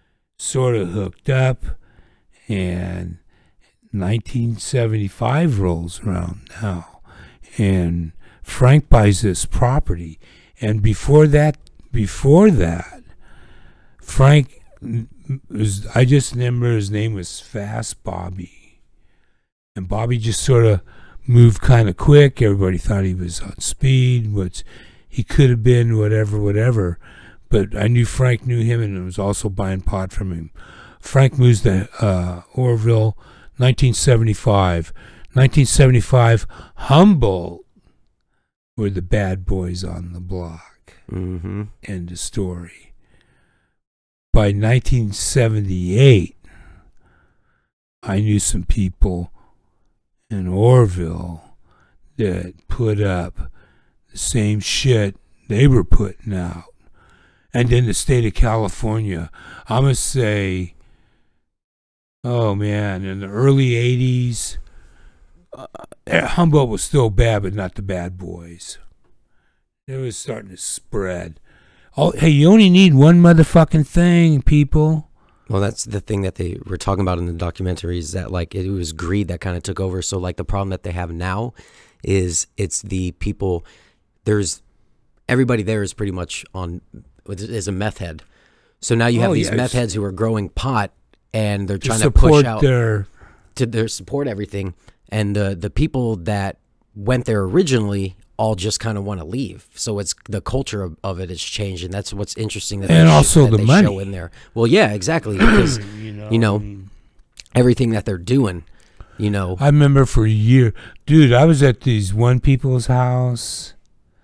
[SPEAKER 1] sort of hooked up, and nineteen seventy-five rolls around now, and Frank buys this property, and before that, before that, Frank was, I just remember his name was Fast Bobby, and Bobby just sort of moved kind of quick. Everybody thought he was on speed, which he could have been, whatever, whatever. But I knew Frank knew him, and was also buying pot from him. Frank moves to uh, Oroville, nineteen seventy-five. nineteen seventy-five, Humboldt were the bad boys on the block.
[SPEAKER 2] Mm-hmm.
[SPEAKER 1] End of story. By nineteen seventy-eight, I knew some people in Oroville that put up the same shit they were putting out. And in the state of California, I'm going to say, oh man, in the early eighties, uh, Humboldt was still bad, but not the bad boys. It was starting to spread. Oh, hey, you only need one motherfucking thing, people.
[SPEAKER 2] Well, that's the thing that they were talking about in the documentary, is that like it was greed that kind of took over. So like the problem that they have now is it's the people, there's everybody there is pretty much on, is a meth head. So now you have
[SPEAKER 1] Oh,
[SPEAKER 2] these
[SPEAKER 1] yeah,
[SPEAKER 2] meth
[SPEAKER 1] it's-
[SPEAKER 2] heads who are growing pot, and they're
[SPEAKER 1] To
[SPEAKER 2] trying to push
[SPEAKER 1] support
[SPEAKER 2] out
[SPEAKER 1] their,
[SPEAKER 2] to their support everything. And the, the people that went there originally all just kind of want to leave. So it's the culture of, of it has changed, and that's what's interesting. That
[SPEAKER 1] And
[SPEAKER 2] they sh-
[SPEAKER 1] also
[SPEAKER 2] that
[SPEAKER 1] the
[SPEAKER 2] they
[SPEAKER 1] money.
[SPEAKER 2] show in there. Well, yeah, exactly, because
[SPEAKER 1] you know,
[SPEAKER 2] you know
[SPEAKER 1] I mean,
[SPEAKER 2] everything that they're doing. You know,
[SPEAKER 1] I remember for a year, dude, I was at these one people's house,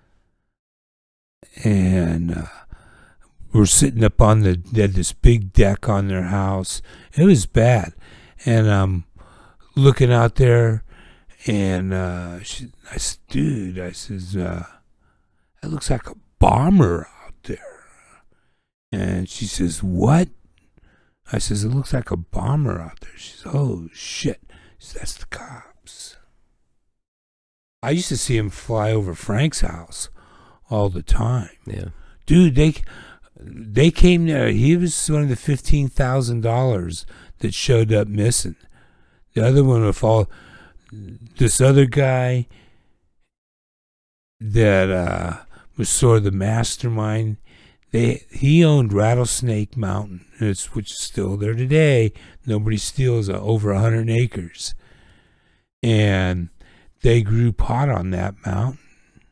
[SPEAKER 1] and uh, we're sitting up on the, they had this big deck on their house. It was bad. And I'm looking out there, and uh, she, I said, dude, I says, uh, that looks like a bomber out there. And she says, what? I says, it looks like a bomber out there. She says, oh, shit. She says, that's the cops. I used to see him fly over Frank's house all the time.
[SPEAKER 2] yeah.
[SPEAKER 1] Dude, they they came there. He was one of the fifteen thousand dollars that showed up missing. The other one with all, this other guy that uh, was sort of the mastermind. They he owned Rattlesnake Mountain, it's, which is still there today. Nobody steals uh, over a hundred acres, and they grew pot on that mountain.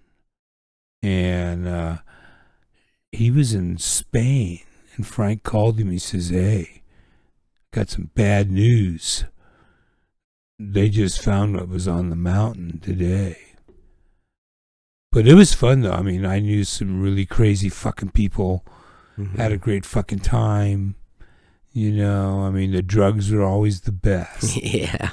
[SPEAKER 1] And uh, he was in Spain, and Frank called him. He says, "Hey, got some bad news. They just found what was on the mountain today." But it was fun, though. I mean, I knew some really crazy fucking people.
[SPEAKER 2] Mm-hmm.
[SPEAKER 1] Had a great fucking time. You know, I mean, the drugs are always the best.
[SPEAKER 2] yeah.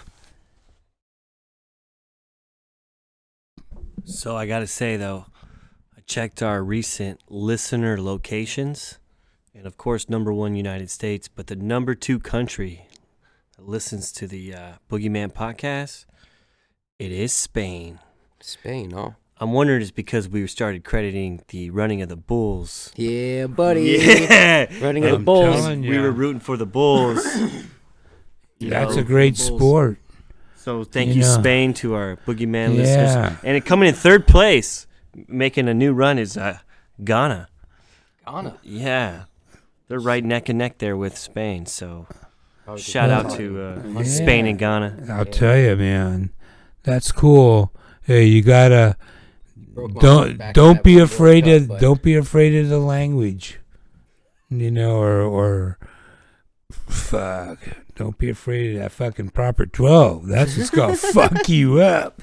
[SPEAKER 4] So I got to say, though, I checked our recent listener locations. And, of course, number one, United States. But the number two country that listens to the uh, Boogeyman podcast, it is Spain.
[SPEAKER 2] Spain, oh.
[SPEAKER 4] I'm wondering it's because we started crediting the running of the Bulls.
[SPEAKER 2] Yeah, buddy.
[SPEAKER 4] Yeah.
[SPEAKER 2] Running of the
[SPEAKER 1] I'm
[SPEAKER 2] Bulls.
[SPEAKER 1] telling
[SPEAKER 4] We
[SPEAKER 1] ya.
[SPEAKER 4] were rooting for the Bulls. You
[SPEAKER 1] That's
[SPEAKER 4] know,
[SPEAKER 1] a great
[SPEAKER 2] Bulls.
[SPEAKER 1] sport.
[SPEAKER 4] So thank
[SPEAKER 1] You
[SPEAKER 4] you,
[SPEAKER 1] know.
[SPEAKER 4] Spain, to our Boogeyman
[SPEAKER 1] Yeah.
[SPEAKER 4] listeners. And it coming in third place, making a new run, is uh, Ghana.
[SPEAKER 2] Ghana.
[SPEAKER 4] Yeah. They're right neck and neck there with Spain. So shout out to uh,
[SPEAKER 1] Yeah.
[SPEAKER 4] Spain and Ghana.
[SPEAKER 1] I'll tell you, man. That's cool. Hey, you gotta don't don't be afraid of don't be afraid of the language, you know, or or fuck. Don't be afraid of that fucking proper twelve. That's what's gonna fuck you up.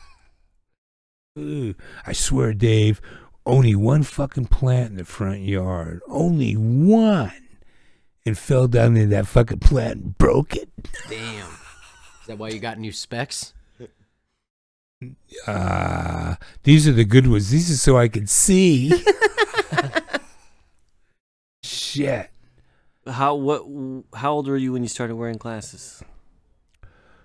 [SPEAKER 1] Ooh, I swear, Dave, only one fucking plant in the front yard. Only one. And fell down into that fucking plant and broke it.
[SPEAKER 2] Damn. Is that why you got new specs?
[SPEAKER 1] Uh, these are the good ones. These are so I can see. Shit.
[SPEAKER 4] How what? How old were you when you started wearing glasses?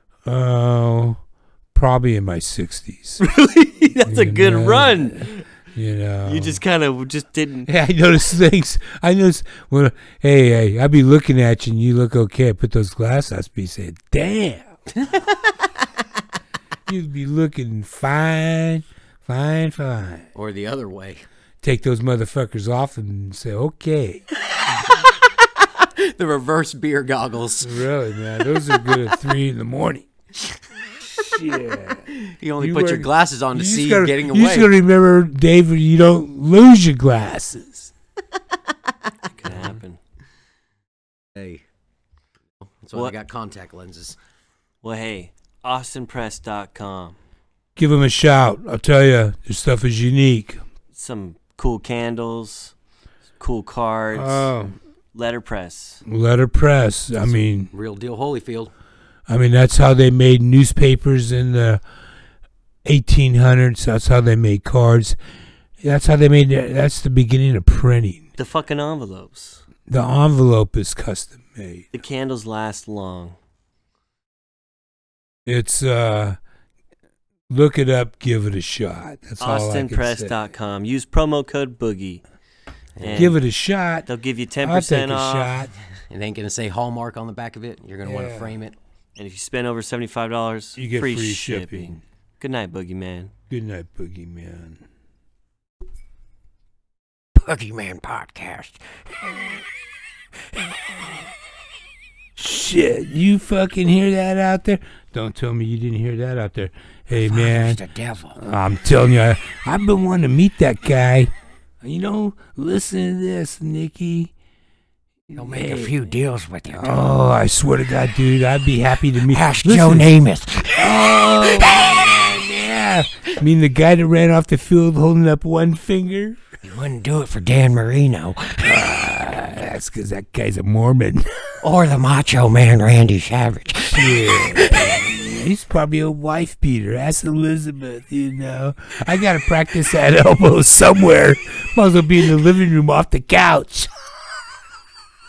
[SPEAKER 1] Oh, probably in my sixties.
[SPEAKER 4] Really? That's a
[SPEAKER 1] You
[SPEAKER 4] good
[SPEAKER 1] know,
[SPEAKER 4] run.
[SPEAKER 1] You know.
[SPEAKER 4] You just kind of just didn't.
[SPEAKER 1] Yeah, I notice things. I notice when, hey, hey, I'd be looking at you and you look okay. I put those glasses on, I'd be saying, damn. You'd be looking fine, fine, fine.
[SPEAKER 2] Or the other way.
[SPEAKER 1] Take those motherfuckers off and say, okay.
[SPEAKER 2] The reverse beer goggles.
[SPEAKER 1] Really, man. Those are good at three in the morning. Shit.
[SPEAKER 2] You only
[SPEAKER 1] You
[SPEAKER 2] put
[SPEAKER 1] were-
[SPEAKER 2] your glasses on to
[SPEAKER 1] You just
[SPEAKER 2] see you
[SPEAKER 1] gotta-
[SPEAKER 2] getting
[SPEAKER 1] You
[SPEAKER 2] away.
[SPEAKER 1] just got to remember, Dave, you don't lose your glasses.
[SPEAKER 4] It can happen.
[SPEAKER 2] Hey. That's why
[SPEAKER 4] What?
[SPEAKER 2] I got contact lenses.
[SPEAKER 4] Well, hey, austin press dot com.
[SPEAKER 1] Give them a shout. I'll tell you, their stuff is unique.
[SPEAKER 4] Some cool candles, cool cards,
[SPEAKER 1] Oh,
[SPEAKER 4] letterpress.
[SPEAKER 1] letterpress. I mean,
[SPEAKER 2] Real deal Holyfield.
[SPEAKER 1] I mean that's how they made newspapers in the eighteen hundreds. That's how they made cards. That's how they made. That's the beginning of printing.
[SPEAKER 4] The fucking envelopes.
[SPEAKER 1] The envelope is custom made.
[SPEAKER 4] The candles last long.
[SPEAKER 1] It's uh, look it up, give it a shot. That's all I
[SPEAKER 4] austin
[SPEAKER 1] can
[SPEAKER 4] press
[SPEAKER 1] say.
[SPEAKER 4] dot com. Use promo code Boogie. And
[SPEAKER 1] Give it a shot.
[SPEAKER 4] They'll give you ten
[SPEAKER 1] I'll take
[SPEAKER 4] percent
[SPEAKER 1] a
[SPEAKER 4] off.
[SPEAKER 1] shot.
[SPEAKER 2] It ain't going to say Hallmark on the back of it. You're going to want
[SPEAKER 1] Yeah.
[SPEAKER 2] to frame it.
[SPEAKER 4] And if you spend over seventy-five dollars,
[SPEAKER 1] You get
[SPEAKER 4] free,
[SPEAKER 1] free
[SPEAKER 4] shipping.
[SPEAKER 1] shipping.
[SPEAKER 4] Good night, Boogeyman.
[SPEAKER 1] Good night, Boogeyman.
[SPEAKER 2] Boogeyman Podcast.
[SPEAKER 1] Shit, you fucking hear that out there? Don't tell me you didn't hear that out there. Hey, man,
[SPEAKER 2] the devil.
[SPEAKER 1] I'm telling you, I, I've been wanting to meet that guy. You know, listen to this, Nikki.
[SPEAKER 2] He'll make a few deals with you.
[SPEAKER 1] Oh, I swear to God, dude, I'd be happy to meet.
[SPEAKER 2] Ask
[SPEAKER 1] Listen.
[SPEAKER 2] Joe Namath.
[SPEAKER 1] Oh, man, yeah. I mean, the guy that ran off the field holding up one finger.
[SPEAKER 2] You wouldn't do it for Dan Marino.
[SPEAKER 1] Ah, that's because that guy's a Mormon.
[SPEAKER 2] Or the Macho Man Randy Savage.
[SPEAKER 1] Yeah. He's probably a wife beater. Ask Elizabeth, you know. I got to practice that elbow somewhere. Might as well be in the living room off the couch.